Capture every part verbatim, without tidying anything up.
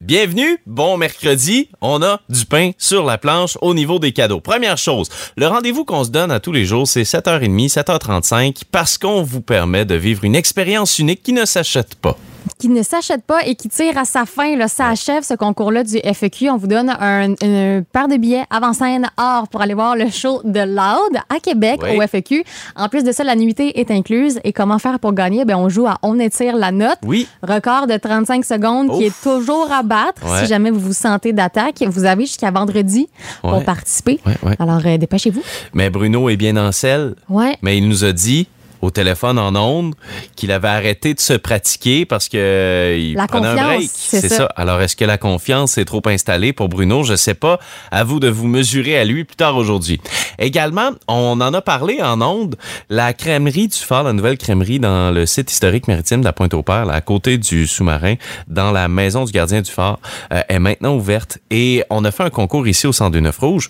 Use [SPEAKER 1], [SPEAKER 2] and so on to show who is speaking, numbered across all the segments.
[SPEAKER 1] Bienvenue, bon mercredi. On a du pain sur la planche au niveau des cadeaux. Première chose, le rendez-vous qu'on se donne à tous les jours, c'est sept heures trente, sept heures trente-cinq, parce qu'on vous permet de vivre une expérience unique qui ne s'achète pas.
[SPEAKER 2] Qui ne s'achète pas et qui tire à sa fin. Là, ça achève ce concours-là du F E Q. On vous donne un, une paire de billets avant-scène or pour aller voir le show de Loud à Québec oui. au F E Q. En plus de ça, la nuitée est incluse. Et comment faire pour gagner? Bien, on joue à On étire la note.
[SPEAKER 1] Oui.
[SPEAKER 2] Record de trente-cinq secondes Ouf. Qui est toujours à battre. Ouais. Si jamais vous vous sentez d'attaque, vous avez jusqu'à vendredi ouais. pour participer. Ouais, ouais. Alors, euh, dépêchez-vous.
[SPEAKER 1] Mais Bruno est bien en selle.
[SPEAKER 2] Ouais.
[SPEAKER 1] Mais il nous a dit au téléphone en ondes qu'il avait arrêté de se pratiquer parce que euh, il
[SPEAKER 2] la
[SPEAKER 1] prenait un break.
[SPEAKER 2] C'est,
[SPEAKER 1] c'est
[SPEAKER 2] ça.
[SPEAKER 1] ça. Alors, est-ce que la confiance est trop installée pour Bruno? Je sais pas. À vous de vous mesurer à lui plus tard aujourd'hui. Également, on en a parlé en ondes. La crèmerie du Phare, la nouvelle crèmerie dans le site historique maritime de la Pointe-au-Père, là, à côté du sous-marin, dans la maison du gardien du Phare, euh, est maintenant ouverte. Et on a fait un concours ici au cent deux neuf Rouge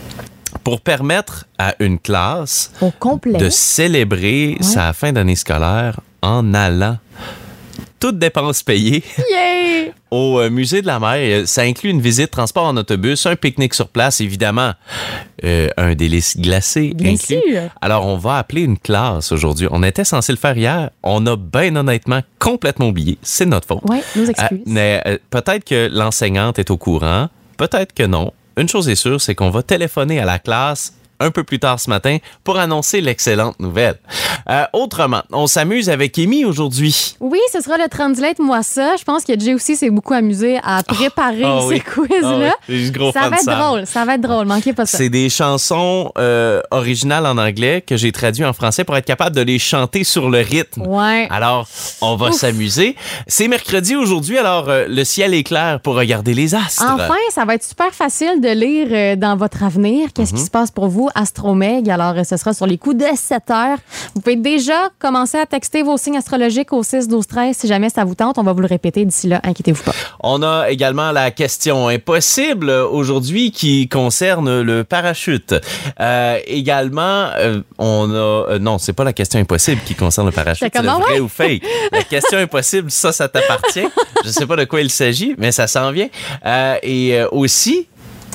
[SPEAKER 1] pour permettre à une classe
[SPEAKER 2] au complet
[SPEAKER 1] de célébrer ouais. sa fin d'année scolaire en allant, toutes dépenses payées,
[SPEAKER 2] yeah!
[SPEAKER 1] au musée de la mer. Ça inclut une visite, transport en autobus, un pique-nique sur place, évidemment, euh, un délice glacé
[SPEAKER 2] Bien
[SPEAKER 1] inclus.
[SPEAKER 2] Sûr.
[SPEAKER 1] Alors, on va appeler une classe aujourd'hui. On était censé le faire hier. On a bien honnêtement complètement oublié. C'est notre faute.
[SPEAKER 2] Oui, nos excuses.
[SPEAKER 1] Euh, mais euh, peut-être que l'enseignante est au courant, peut-être que non. Une chose est sûre, c'est qu'on va téléphoner à la classe un peu plus tard ce matin pour annoncer l'excellente nouvelle. Euh, autrement, on s'amuse avec Amy aujourd'hui.
[SPEAKER 2] Oui, ce sera le Translate Moi ça. Je pense que Jay aussi s'est beaucoup amusé à préparer oh, oh, ces oui. quiz-là.
[SPEAKER 1] Oh, oui. gros
[SPEAKER 2] ça va être
[SPEAKER 1] ça.
[SPEAKER 2] drôle, ça va être drôle. Manquez pas ça.
[SPEAKER 1] C'est des chansons euh, originales en anglais que j'ai traduites en français pour être capable de les chanter sur le rythme.
[SPEAKER 2] Ouais.
[SPEAKER 1] Alors, on va Ouf. s'amuser. C'est mercredi aujourd'hui, alors euh, le ciel est clair pour regarder les astres.
[SPEAKER 2] Enfin, ça va être super facile de lire euh, dans votre avenir qu'est-ce mm-hmm. qui se passe pour vous. Astromeg, alors ce sera sur les coups de sept heures. Vous pouvez déjà commencer à texter vos signes astrologiques au six douze treize si jamais ça vous tente. On va vous le répéter d'ici là, inquiétez-vous pas.
[SPEAKER 1] On a également la question impossible aujourd'hui qui concerne le parachute. Euh, également, euh, on a... Euh, non, c'est pas la question impossible qui concerne le parachute, c'est, c'est le vrai ouais? ou fake. La question impossible, ça, ça t'appartient. Je sais pas de quoi il s'agit, mais ça s'en vient. Euh, et euh, aussi...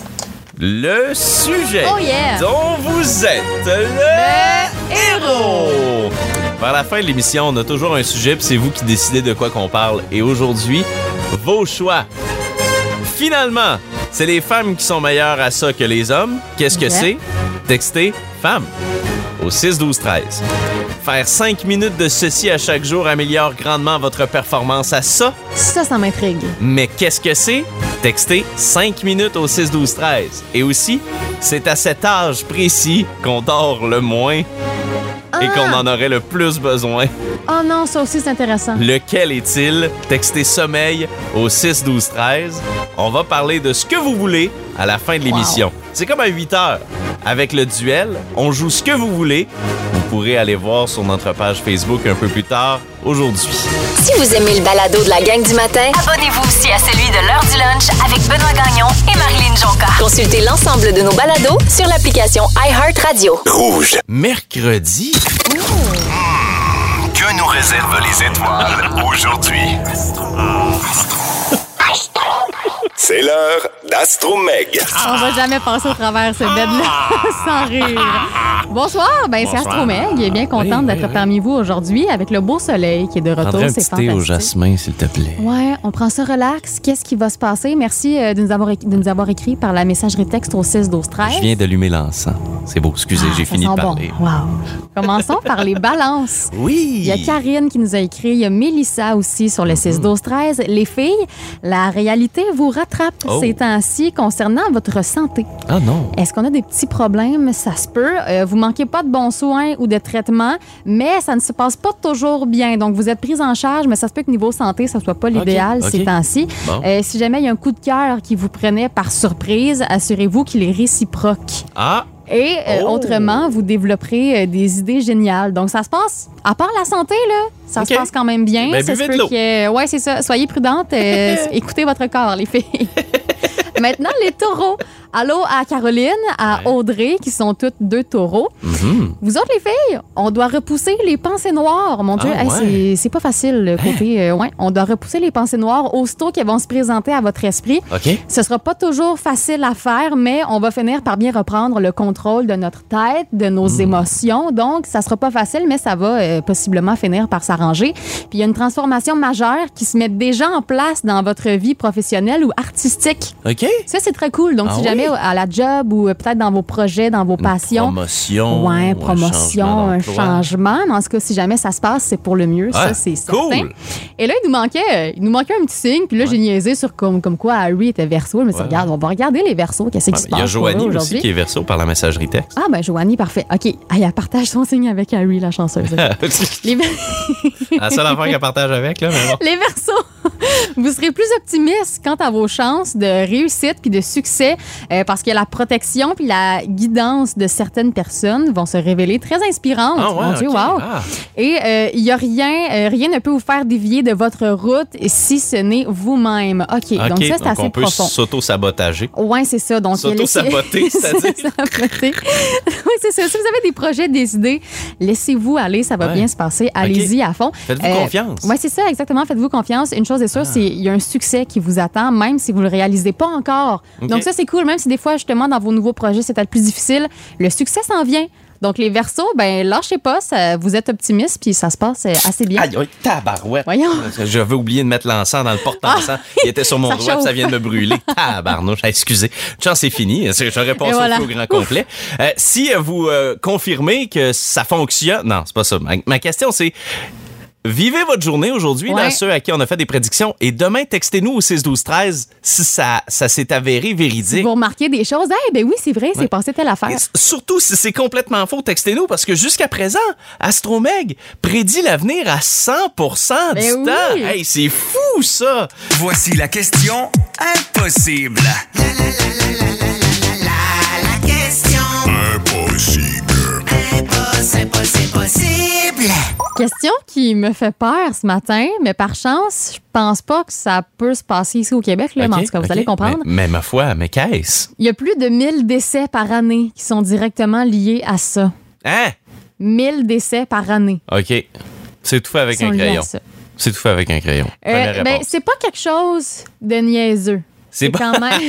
[SPEAKER 1] Le sujet
[SPEAKER 2] oh yeah.
[SPEAKER 1] dont vous êtes le, le héros. Vers la fin de l'émission, on a toujours un sujet, puis c'est vous qui décidez de quoi qu'on parle. Et aujourd'hui, vos choix. Finalement, c'est les femmes qui sont meilleures à ça que les hommes. Qu'est-ce que yeah. c'est? Textez femme au six douze treize. Faire cinq minutes de ceci à chaque jour améliore grandement votre performance à ça.
[SPEAKER 2] Ça, ça m'intrigue.
[SPEAKER 1] Mais qu'est-ce que c'est? Textez cinq minutes au six douze treize. Et aussi, c'est à cet âge précis qu'on dort le moins ah. et qu'on en aurait le plus besoin.
[SPEAKER 2] Oh non, ça aussi, c'est intéressant.
[SPEAKER 1] Lequel est-il? Textez sommeil au six douze treize. On va parler de ce que vous voulez à la fin de l'émission. Wow. C'est comme à huit heures. Avec le duel, on joue ce que vous voulez. Vous pourrez aller voir sur notre page Facebook un peu plus tard aujourd'hui.
[SPEAKER 3] Si vous aimez le balado de la gang du matin, abonnez-vous aussi à celui de l'heure du lunch avec Benoît Gagnon et Marilyn Jonca. Consultez l'ensemble de nos balados sur l'application iHeartRadio.
[SPEAKER 1] Rouge. Mercredi.
[SPEAKER 4] Mmh, que nous réservent les étoiles aujourd'hui? C'est l'heure d'Astromeg.
[SPEAKER 2] On va jamais passer au travers ce bed-là sans rire. Bonsoir, ben Bonsoir. C'est Astromeg. Et bien contente oui, d'être oui, oui. parmi vous aujourd'hui avec le beau soleil qui est de retour.
[SPEAKER 1] C'est fantastique. Thé au jasmin, s'il te plaît.
[SPEAKER 2] Ouais, on prend ça relax. Qu'est-ce qui va se passer? Merci euh, de, nous avoir, de nous avoir écrit par la messagerie texte au six douze treize.
[SPEAKER 1] Je viens d'allumer l'encens. C'est beau, excusez, ah, j'ai fini de parler.
[SPEAKER 2] Bon. Wow. Commençons par les balances.
[SPEAKER 1] Oui.
[SPEAKER 2] Il y a Karine qui nous a écrit. Il y a Mélissa aussi sur le six douze treize. Les filles, la réalité vous rattrape oh. ces temps-ci concernant votre santé.
[SPEAKER 1] Ah non.
[SPEAKER 2] Est-ce qu'on a des petits problèmes? Ça se peut. Euh, vous manquez pas de bons soins ou de traitements, mais ça ne se passe pas toujours bien. Donc, vous êtes prise en charge, mais ça se peut que niveau santé, ça soit pas l'idéal okay. ces okay. temps-ci. Bon. Euh, si jamais il y a un coup de cœur qui vous prenait par surprise, assurez-vous qu'il est réciproque.
[SPEAKER 1] Ah!
[SPEAKER 2] Et euh, oh. autrement, vous développerez euh, des idées géniales. Donc, ça se passe, à part la santé, là, ça okay. se passe quand même bien.
[SPEAKER 1] Ben,
[SPEAKER 2] ça
[SPEAKER 1] buvez
[SPEAKER 2] se
[SPEAKER 1] de l'eau.
[SPEAKER 2] Que, ouais, c'est ça. Soyez prudentes. Euh, écoutez votre corps, les filles. Maintenant, les taureaux. allô à Caroline, à ouais. Audrey, qui sont toutes deux taureaux. Mm-hmm. Vous autres, les filles, on doit repousser les pensées noires. Mon Dieu, ah, hey, ouais. c'est, c'est pas facile, le côté... Euh, ouais, on doit repousser les pensées noires aussitôt qu'elles vont se présenter à votre esprit.
[SPEAKER 1] Okay.
[SPEAKER 2] Ce sera pas toujours facile à faire, mais on va finir par bien reprendre le contrôle de notre tête, de nos mm. émotions. Donc, ça sera pas facile, mais ça va euh, possiblement finir par s'arranger. Puis, il y a une transformation majeure qui se met déjà en place dans votre vie professionnelle ou artistique.
[SPEAKER 1] OK.
[SPEAKER 2] Ça, c'est très cool. Donc, ah, si jamais oui? à la job ou peut-être dans vos projets, dans vos passions...
[SPEAKER 1] Une promotion.
[SPEAKER 2] Ouais, promotion, un changement. Un changement. Mais en tout cas, si jamais ça se passe, c'est pour le mieux. Ah, ça, c'est
[SPEAKER 1] cool.
[SPEAKER 2] certain. Et là, il nous manquait, il nous manquait un petit signe. Puis là, ouais. j'ai niaisé sur comme, comme quoi Harry était Verseau. Je me suis dit, ouais. regarde, on va regarder les Verseaux. Qu'est-ce qui ouais, se passe?
[SPEAKER 1] Il y a Joanie aussi qui est Verseau par la messagerie texte.
[SPEAKER 2] Ah, ben Joanie, parfait. OK. Ah, elle partage son signe avec Harry, la chanceuse. les...
[SPEAKER 1] La seule affaire qu'elle partage avec, là, mais bon.
[SPEAKER 2] Les Verseaux, vous serez plus optimiste quant à vos chances de réussite puis de succès euh, parce que la protection puis la guidance de certaines personnes vont se révéler très inspirantes.
[SPEAKER 1] Ah ouais,
[SPEAKER 2] Mon Dieu,
[SPEAKER 1] okay.
[SPEAKER 2] wow!
[SPEAKER 1] Ah.
[SPEAKER 2] Et il euh, y a rien, euh, rien ne peut vous faire dévier de votre route si ce n'est vous-même. OK,
[SPEAKER 1] okay.
[SPEAKER 2] donc ça, c'est
[SPEAKER 1] donc
[SPEAKER 2] assez
[SPEAKER 1] on peut
[SPEAKER 2] profond.
[SPEAKER 1] S'auto-sabotager.
[SPEAKER 2] Oui, c'est ça. Donc,
[SPEAKER 1] s'auto-saboter, c'est-à-dire?
[SPEAKER 2] Oui, c'est ça. Si vous avez des projets, des idées, laissez-vous aller, ça va ouais. bien se passer. Allez-y okay. à fond.
[SPEAKER 1] Faites-vous euh, confiance.
[SPEAKER 2] Oui, c'est ça, exactement. Faites-vous confiance. Une chose est sûre, ah. c'est qu'il y a un succès qui vous attend, même si vous ne le réalisez pas encore. Okay. Donc ça, c'est cool. Même si des fois, justement, dans vos nouveaux projets, c'est peut-être plus difficile, le succès s'en vient. Donc, les Verseaux, ben lâchez pas, ça, vous êtes optimistes, puis ça se passe assez bien.
[SPEAKER 1] Aïe, aïe, tabarouette.
[SPEAKER 2] Voyons.
[SPEAKER 1] J'avais oublié de mettre l'encens dans le porte-encens. Ah, il était sur mon doigt, puis ça vient de me brûler. Tabarnouche, excusez. Une chance, c'est fini. J'aurais passé voilà. au grand complet. Euh, si vous euh, confirmez que ça fonctionne... Non, c'est pas ça. Ma, ma question, c'est... Vivez votre journée aujourd'hui, ouais. là, ceux à qui on a fait des prédictions. Et demain, textez-nous au six douze treize si ça, ça s'est avéré véridique. Si
[SPEAKER 2] vous remarquez des choses, eh ben oui, c'est vrai, c'est ouais. passé telle affaire. Et
[SPEAKER 1] surtout si c'est complètement faux, textez-nous parce que jusqu'à présent, Astromeg prédit l'avenir à cent pour cent du
[SPEAKER 2] ben
[SPEAKER 1] temps.
[SPEAKER 2] Oui.
[SPEAKER 1] Hey, c'est fou, ça!
[SPEAKER 4] Voici la question impossible. La, la, la, la, la, la, la, la question impossible. Impossible, impossible, impossible.
[SPEAKER 2] Question qui me fait peur ce matin, mais par chance, je pense pas que ça peut se passer ici au Québec. Là, okay, mais en tout cas, vous okay. allez comprendre.
[SPEAKER 1] Mais, mais ma foi, mais qu'est-ce?
[SPEAKER 2] Il y a plus de mille décès par année qui sont directement liés à ça.
[SPEAKER 1] Hein?
[SPEAKER 2] mille décès par année.
[SPEAKER 1] OK. C'est tout fait avec un crayon. C'est tout fait avec un crayon.
[SPEAKER 2] Euh, ben, c'est pas quelque chose de niaiseux.
[SPEAKER 1] C'est, c'est quand même.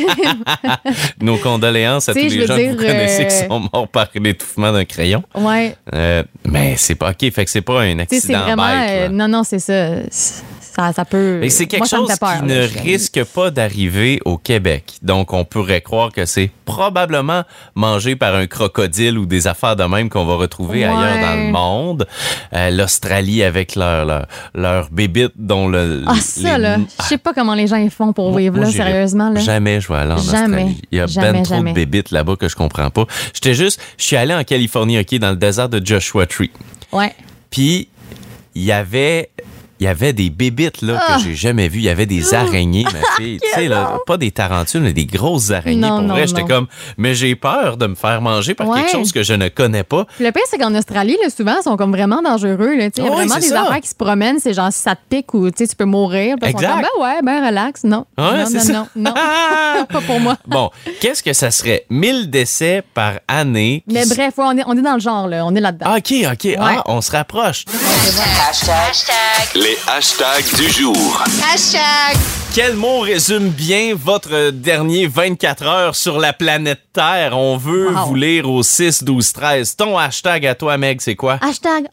[SPEAKER 1] Nos condoléances à tous les gens dire, que vous connaissez euh... qui sont morts par l'étouffement d'un crayon.
[SPEAKER 2] Ouais.
[SPEAKER 1] Euh, mais c'est pas OK, fait que c'est pas un accident
[SPEAKER 2] c'est vraiment,
[SPEAKER 1] bête.
[SPEAKER 2] Euh, non, non, c'est ça. Ça, ça peut.
[SPEAKER 1] Mais c'est quelque
[SPEAKER 2] Moi,
[SPEAKER 1] chose
[SPEAKER 2] peur,
[SPEAKER 1] qui
[SPEAKER 2] là,
[SPEAKER 1] ne risque pas d'arriver au Québec. Donc, on pourrait croire que c'est probablement mangé par un crocodile ou des affaires de même qu'on va retrouver ouais. ailleurs dans le monde. Euh, L'Australie avec leur, leur, leur bébite dont le.
[SPEAKER 2] Ah, ça, les... là. Je sais pas comment les gens ils font pour moi, vivre moi, là, sérieusement. Là.
[SPEAKER 1] Jamais je vais aller en
[SPEAKER 2] jamais,
[SPEAKER 1] Australie. Il y a
[SPEAKER 2] jamais,
[SPEAKER 1] ben trop
[SPEAKER 2] jamais.
[SPEAKER 1] de bébites là-bas que je comprends pas. J'étais juste. Je suis allé en Californie, OK, dans le désert de Joshua Tree.
[SPEAKER 2] Ouais.
[SPEAKER 1] Puis, il y avait. Il y avait des bébites là, oh. que j'ai jamais vues. Il y avait des araignées, ma fille. Tu sais, là, pas des tarentules, mais des grosses araignées.
[SPEAKER 2] Non,
[SPEAKER 1] Pour
[SPEAKER 2] non,
[SPEAKER 1] vrai, j'étais
[SPEAKER 2] non.
[SPEAKER 1] comme, mais j'ai peur de me faire manger par
[SPEAKER 2] ouais.
[SPEAKER 1] quelque chose que je ne connais pas.
[SPEAKER 2] Puis le pire, c'est qu'en Australie, là, souvent, ils sont comme vraiment dangereux. Là, il y a
[SPEAKER 1] oui,
[SPEAKER 2] vraiment des
[SPEAKER 1] ça.
[SPEAKER 2] affaires qui se promènent. C'est genre, si ça te pique ou tu peux mourir. Puis ils sont comme, ben ouais, ben relax. Non.
[SPEAKER 1] Ouais,
[SPEAKER 2] non,
[SPEAKER 1] c'est
[SPEAKER 2] non,
[SPEAKER 1] ça.
[SPEAKER 2] non, non, non. Pas pour moi.
[SPEAKER 1] Bon, qu'est-ce que ça serait? mille décès par année.
[SPEAKER 2] Mais s... bref, ouais, on, est, on est dans le genre, là. On est là-dedans.
[SPEAKER 1] OK, OK. Ouais. Ah, on se rapproche.
[SPEAKER 3] Hashtag. Hashtag.
[SPEAKER 4] Les hashtags du jour.
[SPEAKER 3] Hashtag.
[SPEAKER 1] Quel mot résume bien votre dernier vingt-quatre heures sur la planète Terre? On veut wow. vous lire au six douze treize. Ton hashtag à toi, Meg, c'est quoi?
[SPEAKER 2] Hashtag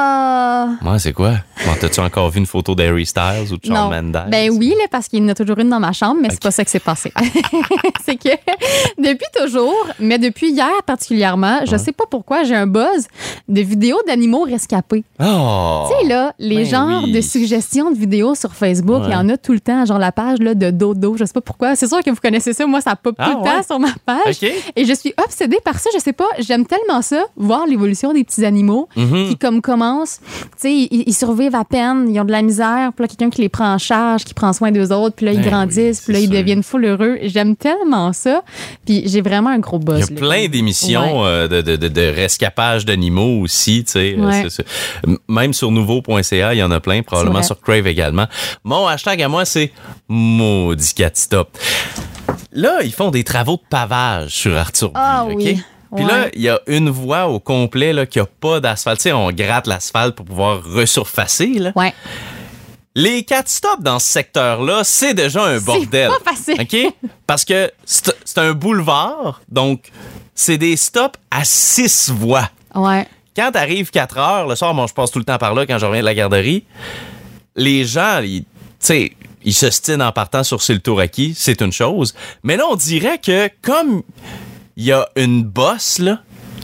[SPEAKER 2] ah.
[SPEAKER 1] Uh... Ouais, c'est quoi? Bon, t'as-tu encore vu une photo d'Harry Styles ou de Shawn Mendes?
[SPEAKER 2] Ben oui, là, parce qu'il y en a toujours une dans ma chambre, mais okay. c'est pas ça qui s'est passé. C'est que depuis toujours, mais depuis hier particulièrement, je ouais. sais pas pourquoi, j'ai un buzz de vidéos d'animaux rescapés.
[SPEAKER 1] Oh!
[SPEAKER 2] Tu sais, là, les
[SPEAKER 1] ben
[SPEAKER 2] genres
[SPEAKER 1] oui.
[SPEAKER 2] de suggestions de vidéos sur Facebook, il ouais. y en a tout le temps, genre la page là, de dodo, je sais pas pourquoi. C'est sûr que vous connaissez ça, moi, ça pop ah, tout le ouais. temps sur ma page.
[SPEAKER 1] Okay.
[SPEAKER 2] Et je suis obsédée par ça, je sais pas, j'aime tellement ça, voir l'évolution des petits animaux mm-hmm. qui, comme commencent, tu sais, ils, ils survivent à peine, ils ont de la misère, puis là, quelqu'un qui les prend en charge, qui prend soin d'eux autres, puis là, ils ben grandissent, oui, puis là, sûr. Ils deviennent full heureux. J'aime tellement ça, puis j'ai vraiment un gros buzz.
[SPEAKER 1] Il y a plein là. d'émissions ouais. euh, de, de, de, de rescapage d'animaux aussi, tu sais.
[SPEAKER 2] Ouais.
[SPEAKER 1] C'est, c'est, même sur nouveau point c a, il y en a plein, probablement sur Crave également. Mon hashtag à moi, c'est maudit cat stop. là, ils font des travaux de pavage sur Arthurville.
[SPEAKER 2] Ah
[SPEAKER 1] OK?
[SPEAKER 2] oui.
[SPEAKER 1] Puis
[SPEAKER 2] Ouais.
[SPEAKER 1] là, il y a une voie au complet là, qui n'a pas d'asphalte. Tu sais, on gratte l'asphalte pour pouvoir resurfacer. Là.
[SPEAKER 2] Ouais.
[SPEAKER 1] Les quatre stops dans ce secteur-là, c'est déjà un bordel.
[SPEAKER 2] C'est pas facile.
[SPEAKER 1] OK? Parce que c'est c'est un boulevard, donc c'est des stops à six voies.
[SPEAKER 2] Ouais.
[SPEAKER 1] Quand t'arrives quatre heures, le soir, moi, je passe tout le temps par là quand je reviens de la garderie, les gens, ils, tu sais, ils se stinent en partant sur c'est le tour acquis, c'est une chose. Mais là, on dirait que comme il y a une bosse, là,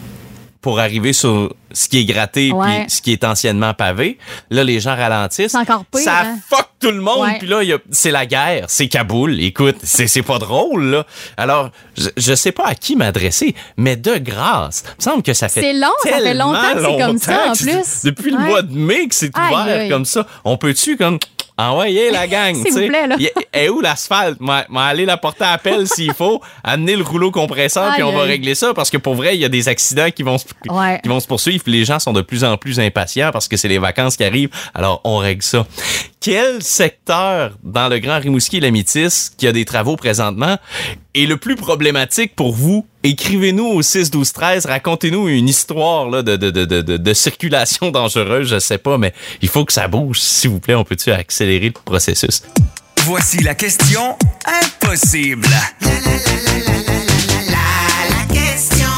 [SPEAKER 1] pour arriver sur ce qui est gratté
[SPEAKER 2] Ouais.
[SPEAKER 1] puis ce qui est anciennement pavé, là, les gens ralentissent.
[SPEAKER 2] C'est encore pire,
[SPEAKER 1] Ça
[SPEAKER 2] hein?
[SPEAKER 1] fuck tout le monde.
[SPEAKER 2] Ouais.
[SPEAKER 1] Puis là, il y a- c'est la guerre. C'est Kaboul. Écoute, c'est, c'est pas drôle, là. Alors, je, je sais pas à qui m'adresser, mais de grâce, il me semble que ça fait
[SPEAKER 2] C'est long, ça fait
[SPEAKER 1] tellement
[SPEAKER 2] longtemps que c'est comme ça,
[SPEAKER 1] longtemps
[SPEAKER 2] en
[SPEAKER 1] que c'est-
[SPEAKER 2] plus.
[SPEAKER 1] Depuis le
[SPEAKER 2] Ouais.
[SPEAKER 1] mois de mai que c'est
[SPEAKER 2] Aïe,
[SPEAKER 1] ouvert
[SPEAKER 2] aïe.
[SPEAKER 1] comme ça. On peut-tu, comme... Envoyez la gang,
[SPEAKER 2] S'il
[SPEAKER 1] tu sais.
[SPEAKER 2] vous plaît, là.
[SPEAKER 1] Y- Est où l'asphalte? M'a m'a aller la porter à appel s'il faut. Amener le rouleau compresseur, puis
[SPEAKER 2] Aïe,
[SPEAKER 1] on va
[SPEAKER 2] aïe.
[SPEAKER 1] régler ça. Parce que pour vrai, il y a des accidents qui vont, se,
[SPEAKER 2] Ouais.
[SPEAKER 1] qui vont se poursuivre. Puis les gens sont de plus en plus impatients parce que c'est les vacances qui arrivent. Alors, on règle ça. Quel secteur dans le Grand Rimouski et la Métis qui a des travaux présentement est le plus problématique pour vous? Écrivez-nous au six douze treize, racontez-nous une histoire là, de, de, de, de, de circulation dangereuse, je sais pas, mais il faut que ça bouge. S'il vous plaît, on peut-tu accélérer le processus?
[SPEAKER 4] Voici la question impossible. La, la, la, la, la, la, la, la, la question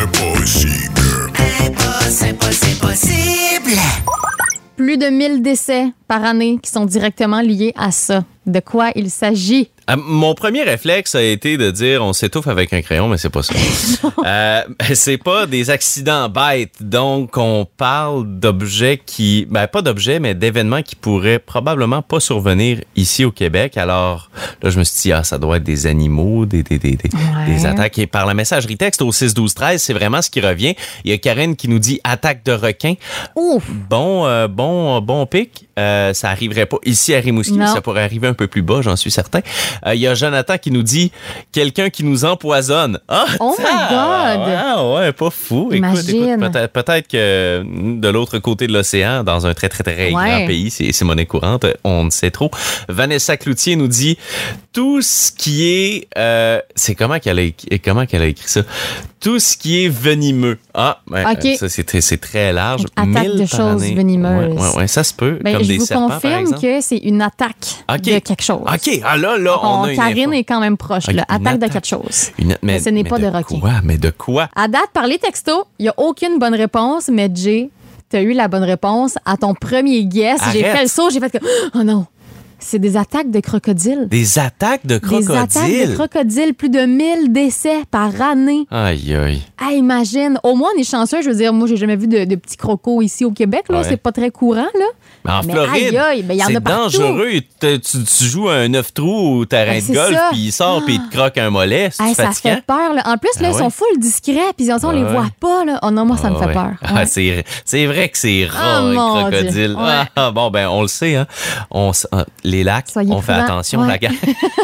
[SPEAKER 4] impossible. Impossible, impossible, impossible.
[SPEAKER 2] Plus de mille décès par année qui sont directement liés à ça. De quoi il s'agit?
[SPEAKER 1] Euh, mon premier réflexe a été de dire on s'étouffe avec un crayon, mais c'est pas ça. euh, c'est pas des accidents bêtes. Donc, on parle d'objets qui... Ben, pas d'objets, mais d'événements qui pourraient probablement pas survenir ici au Québec. Alors, là, je me suis dit, ah, ça doit être des animaux, des, des, des, des,
[SPEAKER 2] Ouais.
[SPEAKER 1] des attaques. Et par la messagerie texte au six douze treize, c'est vraiment ce qui revient. Il y a Karine qui nous dit attaque de requin.
[SPEAKER 2] Ouf!
[SPEAKER 1] Bon, euh, bon, bon pic. Euh, ça arriverait pas ici à Rimouski, mais
[SPEAKER 2] Non.
[SPEAKER 1] ça pourrait arriver un peu plus bas, j'en suis certain. Il euh, y a Jonathan qui nous dit quelqu'un qui nous empoisonne. Ah,
[SPEAKER 2] Oh my
[SPEAKER 1] ah,
[SPEAKER 2] God!
[SPEAKER 1] ouais, ah, ouais, pas fou. Écoute,
[SPEAKER 2] Imagine.
[SPEAKER 1] écoute, peut-être, peut-être que de l'autre côté de l'océan, dans un très, très, très
[SPEAKER 2] Ouais.
[SPEAKER 1] grand pays, c'est, c'est monnaie courante, on ne sait trop. Vanessa Cloutier nous dit tout ce qui est... Euh, c'est comment qu'elle, a, écrit- comment qu'elle a écrit ça? Tout ce qui est venimeux. Ah, ouais,
[SPEAKER 2] OK.
[SPEAKER 1] euh, ça, c'est très, c'est très large.
[SPEAKER 2] Attaque
[SPEAKER 1] Mille
[SPEAKER 2] de
[SPEAKER 1] par
[SPEAKER 2] choses
[SPEAKER 1] année.
[SPEAKER 2] venimeuses.
[SPEAKER 1] Ouais, ouais, ouais, ça se peut.
[SPEAKER 2] Ben,
[SPEAKER 1] comme
[SPEAKER 2] je
[SPEAKER 1] des
[SPEAKER 2] vous
[SPEAKER 1] serpents, par
[SPEAKER 2] confirme
[SPEAKER 1] exemple.
[SPEAKER 2] que c'est une attaque
[SPEAKER 1] OK.
[SPEAKER 2] de quelque chose.
[SPEAKER 1] OK, ah là, là, on,
[SPEAKER 2] On-
[SPEAKER 1] a une
[SPEAKER 2] Karine
[SPEAKER 1] info.
[SPEAKER 2] est quand même proche.
[SPEAKER 1] OK,
[SPEAKER 2] Là.
[SPEAKER 1] une
[SPEAKER 2] Attaque de
[SPEAKER 1] attaque.
[SPEAKER 2] quelque chose.
[SPEAKER 1] Une- mais,
[SPEAKER 2] Mais ce n'est
[SPEAKER 1] mais
[SPEAKER 2] pas de requin.
[SPEAKER 1] Quoi? Mais de quoi?
[SPEAKER 2] À date, par les textos, il n'y a aucune bonne réponse, mais Jay, tu as eu la bonne réponse à ton premier guess. J'ai
[SPEAKER 1] Arrête.
[SPEAKER 2] fait le saut, j'ai fait que oh non, c'est des attaques de crocodiles.
[SPEAKER 1] Des attaques de crocodiles?
[SPEAKER 2] Des attaques de crocodiles, plus de mille décès par année.
[SPEAKER 1] Aïe, aïe.
[SPEAKER 2] Ah, imagine. Au moins, on est chanceux. Je veux dire, moi, j'ai jamais vu de, de petits crocos ici au Québec. Là.
[SPEAKER 1] Ouais.
[SPEAKER 2] C'est pas très courant. Là.
[SPEAKER 1] Mais en
[SPEAKER 2] Mais
[SPEAKER 1] Floride,
[SPEAKER 2] aïe, aïe, ben, il y en
[SPEAKER 1] c'est
[SPEAKER 2] a partout.
[SPEAKER 1] dangereux. Tu, tu- tu joues à un neuf trous au terrain
[SPEAKER 2] Ben,
[SPEAKER 1] de
[SPEAKER 2] c'est
[SPEAKER 1] golf,
[SPEAKER 2] ça.
[SPEAKER 1] puis il sort, puis il te croque un mollet. C'est
[SPEAKER 2] Hey, ça
[SPEAKER 1] fatigant.
[SPEAKER 2] fait peur. Là. En plus, là,
[SPEAKER 1] Ah
[SPEAKER 2] ils sont
[SPEAKER 1] ouais?
[SPEAKER 2] full discrets. Puis on, on les
[SPEAKER 1] Ouais.
[SPEAKER 2] voit pas. Là. Oh non, moi, ça me
[SPEAKER 1] Ah
[SPEAKER 2] fait
[SPEAKER 1] ouais.
[SPEAKER 2] peur.
[SPEAKER 1] Ah,
[SPEAKER 2] Ouais.
[SPEAKER 1] c'est, c'est vrai que c'est rare,
[SPEAKER 2] Oh,
[SPEAKER 1] un
[SPEAKER 2] mon
[SPEAKER 1] crocodile.
[SPEAKER 2] Dieu. Ouais.
[SPEAKER 1] Ah, bon, ben, on le sait, hein. On, s- ah, les lacs,
[SPEAKER 2] Soyez
[SPEAKER 1] on fait
[SPEAKER 2] prudents.
[SPEAKER 1] attention,
[SPEAKER 2] Ouais.
[SPEAKER 1] la gang.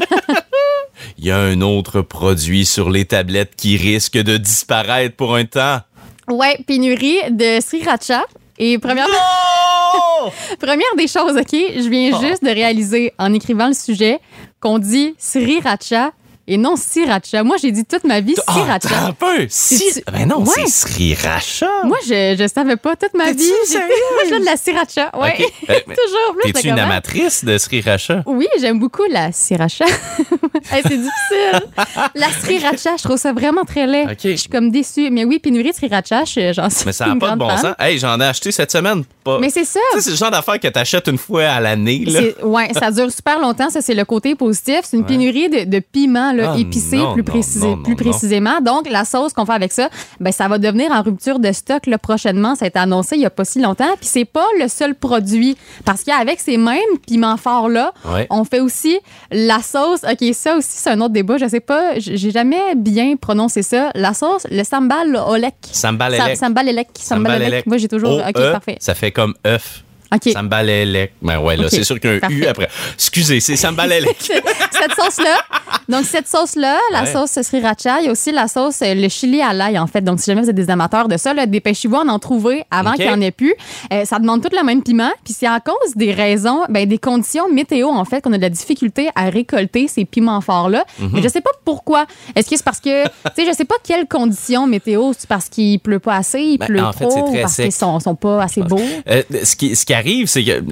[SPEAKER 1] Il y a un autre produit sur les tablettes qui risque de disparaître pour un temps.
[SPEAKER 2] Ouais, pénurie de sriracha. Et première,
[SPEAKER 1] Oh!
[SPEAKER 2] première des choses, OK, je viens
[SPEAKER 1] Oh.
[SPEAKER 2] juste de réaliser en écrivant le sujet qu'on dit sriracha et non sriracha. Moi, j'ai dit toute ma vie
[SPEAKER 1] Ah,
[SPEAKER 2] sriracha.
[SPEAKER 1] attends un peu. Si...
[SPEAKER 2] C'est-
[SPEAKER 1] Ben non,
[SPEAKER 2] Ouais.
[SPEAKER 1] c'est sriracha.
[SPEAKER 2] Moi, je, je savais pas toute ma
[SPEAKER 1] T'es-tu
[SPEAKER 2] vie. J'ai
[SPEAKER 1] sérieuse?
[SPEAKER 2] toujours fait de la sriracha. Ouais.
[SPEAKER 1] OK. Euh, mais
[SPEAKER 2] toujours plus.
[SPEAKER 1] T'es-tu une amatrice de sriracha?
[SPEAKER 2] Oui, j'aime beaucoup la sriracha. Hey, c'est difficile. La sriracha, je trouve ça vraiment très laid.
[SPEAKER 1] OK.
[SPEAKER 2] Je suis comme déçue. Mais oui, pénurie de sriracha, je- j'en suis
[SPEAKER 1] Mais ça n'a
[SPEAKER 2] une
[SPEAKER 1] pas de
[SPEAKER 2] grande
[SPEAKER 1] bon
[SPEAKER 2] fan.
[SPEAKER 1] sens. Hey, j'en ai acheté cette semaine. Pas...
[SPEAKER 2] Mais c'est ça.
[SPEAKER 1] Tu sais, c'est le genre d'affaire que t'achètes une fois à l'année. Là.
[SPEAKER 2] C'est- Ouais, ça dure super longtemps. Ça, c'est le côté positif. C'est une
[SPEAKER 1] Ouais.
[SPEAKER 2] pénurie de, de piments là,
[SPEAKER 1] Ah,
[SPEAKER 2] épicés,
[SPEAKER 1] non,
[SPEAKER 2] plus,
[SPEAKER 1] non,
[SPEAKER 2] précisé-
[SPEAKER 1] non, non,
[SPEAKER 2] plus
[SPEAKER 1] non.
[SPEAKER 2] précisément. Donc, la sauce qu'on fait avec ça, ben, ça va devenir en rupture de stock là, prochainement. Ça a été annoncé il n'y a pas si longtemps. Puis, c'est pas le seul produit. Parce qu'avec ces mêmes piments forts-là,
[SPEAKER 1] Ouais.
[SPEAKER 2] on fait aussi la sauce. OK, ça aussi, c'est un autre débat. Je sais pas, j- j'ai jamais bien prononcé ça. La sauce, le sambal olek.
[SPEAKER 1] Sambal
[SPEAKER 2] Sa-
[SPEAKER 1] elec.
[SPEAKER 2] Sambal elek. Sambal elek. Moi, j'ai toujours.
[SPEAKER 1] O
[SPEAKER 2] OK,
[SPEAKER 1] E,
[SPEAKER 2] parfait.
[SPEAKER 1] Ça fait comme œuf.
[SPEAKER 2] OK.
[SPEAKER 1] Sambal elec. Ben ouais, là,
[SPEAKER 2] OK,
[SPEAKER 1] c'est sûr qu'il y a un U
[SPEAKER 2] parfait.
[SPEAKER 1] après. Excusez, c'est sambal elec.
[SPEAKER 2] Cette sauce-là, Donc, cette sauce-là, la
[SPEAKER 1] Ouais.
[SPEAKER 2] sauce sriracha, il y a aussi la sauce, euh, le chili à l'ail, en fait. Donc, si jamais vous êtes des amateurs de ça, là, dépêchez-vous à en trouver avant
[SPEAKER 1] OK.
[SPEAKER 2] qu'il n'y en ait plus. Euh, ça demande tout le même piment. Puis, c'est à cause des raisons, ben, des conditions météo, en fait, qu'on a de la difficulté à récolter ces piments forts-là.
[SPEAKER 1] Mm-hmm.
[SPEAKER 2] Mais je sais pas pourquoi. Est-ce que c'est parce que, tu sais, je sais pas quelles conditions météo. C'est parce qu'il pleut pas assez, il
[SPEAKER 1] Ben,
[SPEAKER 2] pleut
[SPEAKER 1] en fait,
[SPEAKER 2] trop,
[SPEAKER 1] c'est
[SPEAKER 2] ou
[SPEAKER 1] très
[SPEAKER 2] parce
[SPEAKER 1] sec.
[SPEAKER 2] qu'ils sont, sont pas assez beaux.
[SPEAKER 1] Euh, ce, qui, ce qui arrive, c'est que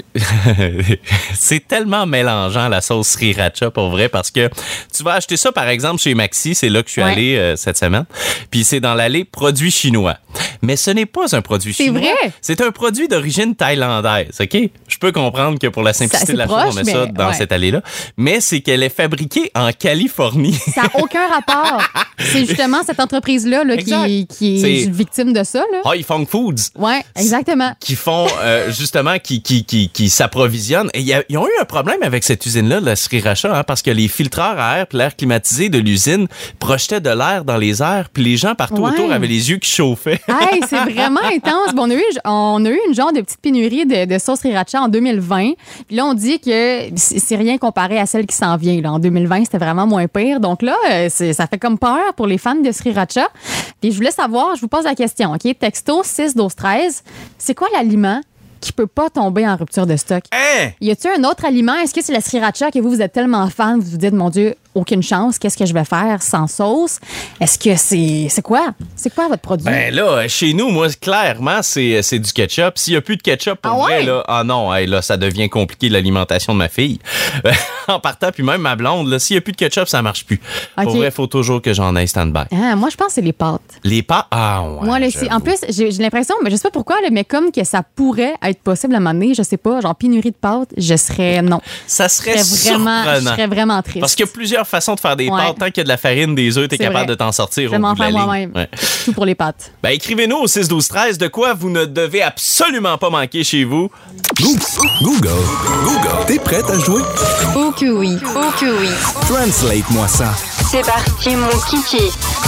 [SPEAKER 1] c'est tellement mélangeant la sauce sriracha pour vrai parce que tu vas acheter ça par exemple chez Maxi, c'est là que je suis
[SPEAKER 2] Ouais.
[SPEAKER 1] allé euh, cette semaine, puis c'est dans l'allée produits chinois. Mais ce n'est pas un produit
[SPEAKER 2] C'est
[SPEAKER 1] chinois.
[SPEAKER 2] vrai?
[SPEAKER 1] C'est un produit d'origine thaïlandaise, OK? Je peux comprendre que pour la simplicité
[SPEAKER 2] C'est
[SPEAKER 1] de la
[SPEAKER 2] proche,
[SPEAKER 1] chose, on met ça
[SPEAKER 2] mais
[SPEAKER 1] dans
[SPEAKER 2] ouais.
[SPEAKER 1] cette allée-là. Mais c'est qu'elle est fabriquée en Californie.
[SPEAKER 2] Ça n'a aucun rapport. C'est justement cette entreprise-là là,
[SPEAKER 1] Exact.
[SPEAKER 2] qui, qui est
[SPEAKER 1] C'est-
[SPEAKER 2] victime de ça. Là.
[SPEAKER 1] Hoi Fong Foods.
[SPEAKER 2] Oui, exactement.
[SPEAKER 1] Qui font euh, justement, qui, qui, qui, qui s'approvisionnent. Et y a- ils ont eu un problème avec cette usine-là, la sriracha, hein, parce que les filtreurs à air puis l'air climatisé de l'usine projetaient de l'air dans les airs, puis les gens partout
[SPEAKER 2] Ouais.
[SPEAKER 1] autour avaient les yeux qui chauffaient.
[SPEAKER 2] Hey, c'est vraiment intense. Bon, on, a eu, on a eu une genre de petite pénurie de, de sauce sriracha en deux mille vingt. Puis là, on dit que c'est c'est rien comparé à celle qui s'en vient. Là. En deux mille vingt, c'était vraiment moins pire. Donc là, euh, c'est- ça fait comme peur pour les fans de sriracha. Puis je voulais savoir, je vous pose la question, OK? Texto six douze treize, c'est quoi l'aliment qui peut pas tomber en rupture de stock?
[SPEAKER 1] Hein?
[SPEAKER 2] Y a-t-il un autre aliment? Est-ce que c'est la sriracha que vous, vous êtes tellement fan, vous vous dites, mon Dieu, aucune chance, qu'est-ce que je vais faire sans sauce? Est-ce que c'est. C'est quoi? C'est quoi votre produit?
[SPEAKER 1] Ben là, chez nous, moi, clairement, c'est, c'est du ketchup. S'il n'y a plus de ketchup, pour
[SPEAKER 2] Ah
[SPEAKER 1] vrai,
[SPEAKER 2] ouais?
[SPEAKER 1] là, ah non, hey, là, ça devient compliqué l'alimentation de ma fille. En partant, puis même ma blonde, là, s'il n'y a plus de ketchup, ça marche plus.
[SPEAKER 2] OK.
[SPEAKER 1] Pour vrai, il faut toujours que j'en aille stand-by.
[SPEAKER 2] Ah, moi, je pense que c'est les pâtes.
[SPEAKER 1] Les pâtes, ah ouais.
[SPEAKER 2] Moi, là, c'est- en
[SPEAKER 1] j'avoue.
[SPEAKER 2] plus, j'ai j'ai l'impression, mais je sais pas pourquoi, là, mais comme que ça pourrait être possible à un moment donné, je sais pas, genre pénurie de pâtes, je serais non.
[SPEAKER 1] ça
[SPEAKER 2] Je
[SPEAKER 1] serait
[SPEAKER 2] serais vraiment, je
[SPEAKER 1] surprenant.
[SPEAKER 2] serais vraiment triste.
[SPEAKER 1] Parce qu'il y a plusieurs façons de faire des
[SPEAKER 2] Ouais.
[SPEAKER 1] pâtes. Tant qu'il y a de la farine, des œufs, t'es
[SPEAKER 2] C'est
[SPEAKER 1] capable
[SPEAKER 2] vrai.
[SPEAKER 1] de t'en sortir
[SPEAKER 2] Je vais
[SPEAKER 1] au
[SPEAKER 2] m'en
[SPEAKER 1] bout de la
[SPEAKER 2] faire
[SPEAKER 1] ligne.
[SPEAKER 2] moi-même.
[SPEAKER 1] Ouais.
[SPEAKER 2] Tout pour les pâtes.
[SPEAKER 1] Ben, écrivez-nous au six douze treize de quoi vous ne devez absolument pas manquer chez vous.
[SPEAKER 5] Google. Google. T'es prête à jouer?
[SPEAKER 3] Oh que oui, oh que oui.
[SPEAKER 5] Translate-moi ça.
[SPEAKER 3] C'est parti, mon kiki.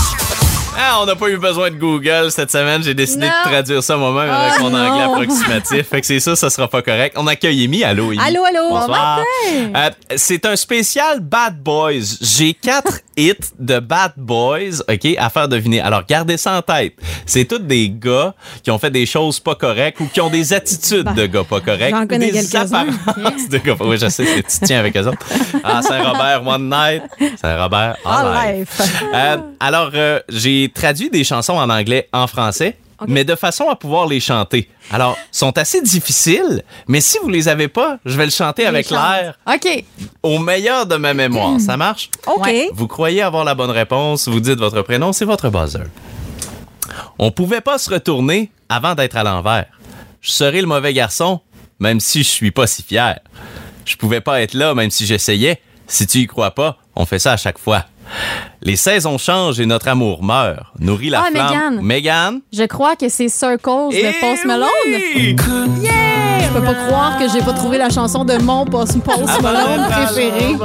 [SPEAKER 1] Ah, on n'a pas eu besoin de Google cette semaine. J'ai décidé
[SPEAKER 2] Non.
[SPEAKER 1] de traduire ça moi-même avec
[SPEAKER 2] Oh
[SPEAKER 1] mon anglais
[SPEAKER 2] non.
[SPEAKER 1] approximatif. Fait que c'est ça, ça sera pas correct. On accueille Amy. Allô, Amy.
[SPEAKER 2] Allô, allô.
[SPEAKER 1] Bonsoir. Euh, c'est un spécial Bad Boys. J'ai quatre hits de Bad Boys, OK, à faire deviner. Alors, gardez ça en tête. C'est tous des gars qui ont fait des choses pas correctes ou qui ont des attitudes de gars pas corrects.
[SPEAKER 6] j'en
[SPEAKER 1] ou
[SPEAKER 6] connais
[SPEAKER 1] des
[SPEAKER 6] quelques-uns.
[SPEAKER 1] apparences de gars pas... Oui, je sais, c'est- tu te tiens avec eux autres. Ah, Saint-Robert, One Night. Saint-Robert, All
[SPEAKER 6] All
[SPEAKER 1] Life.
[SPEAKER 6] life.
[SPEAKER 1] Euh, alors, euh, j'ai traduit des chansons en anglais en français, mais de façon à pouvoir les chanter. Alors, sont assez difficiles, mais si vous les avez pas, je vais le chanter avec
[SPEAKER 2] chante.
[SPEAKER 1] l'air
[SPEAKER 2] OK.
[SPEAKER 1] au meilleur de ma mémoire. Ça marche?
[SPEAKER 6] OK.
[SPEAKER 2] Ouais.
[SPEAKER 1] Vous croyez avoir la bonne réponse, vous dites votre prénom, c'est votre buzzer. On pouvait pas se retourner avant d'être à l'envers. Je serais le mauvais garçon, même si je suis pas si fier. Je pouvais pas être là, même si j'essayais. Si tu y crois pas, on fait ça à chaque fois. Les saisons changent et notre amour meurt. Nourrit la
[SPEAKER 2] Ah,
[SPEAKER 1] flamme.
[SPEAKER 2] Megan.
[SPEAKER 1] Megan.
[SPEAKER 2] Je crois que c'est Circles
[SPEAKER 1] Eh
[SPEAKER 2] de Post Malone.
[SPEAKER 1] oui!
[SPEAKER 6] Je peux pas croire que j'ai pas trouvé la chanson de mon Post Post Malone préféré.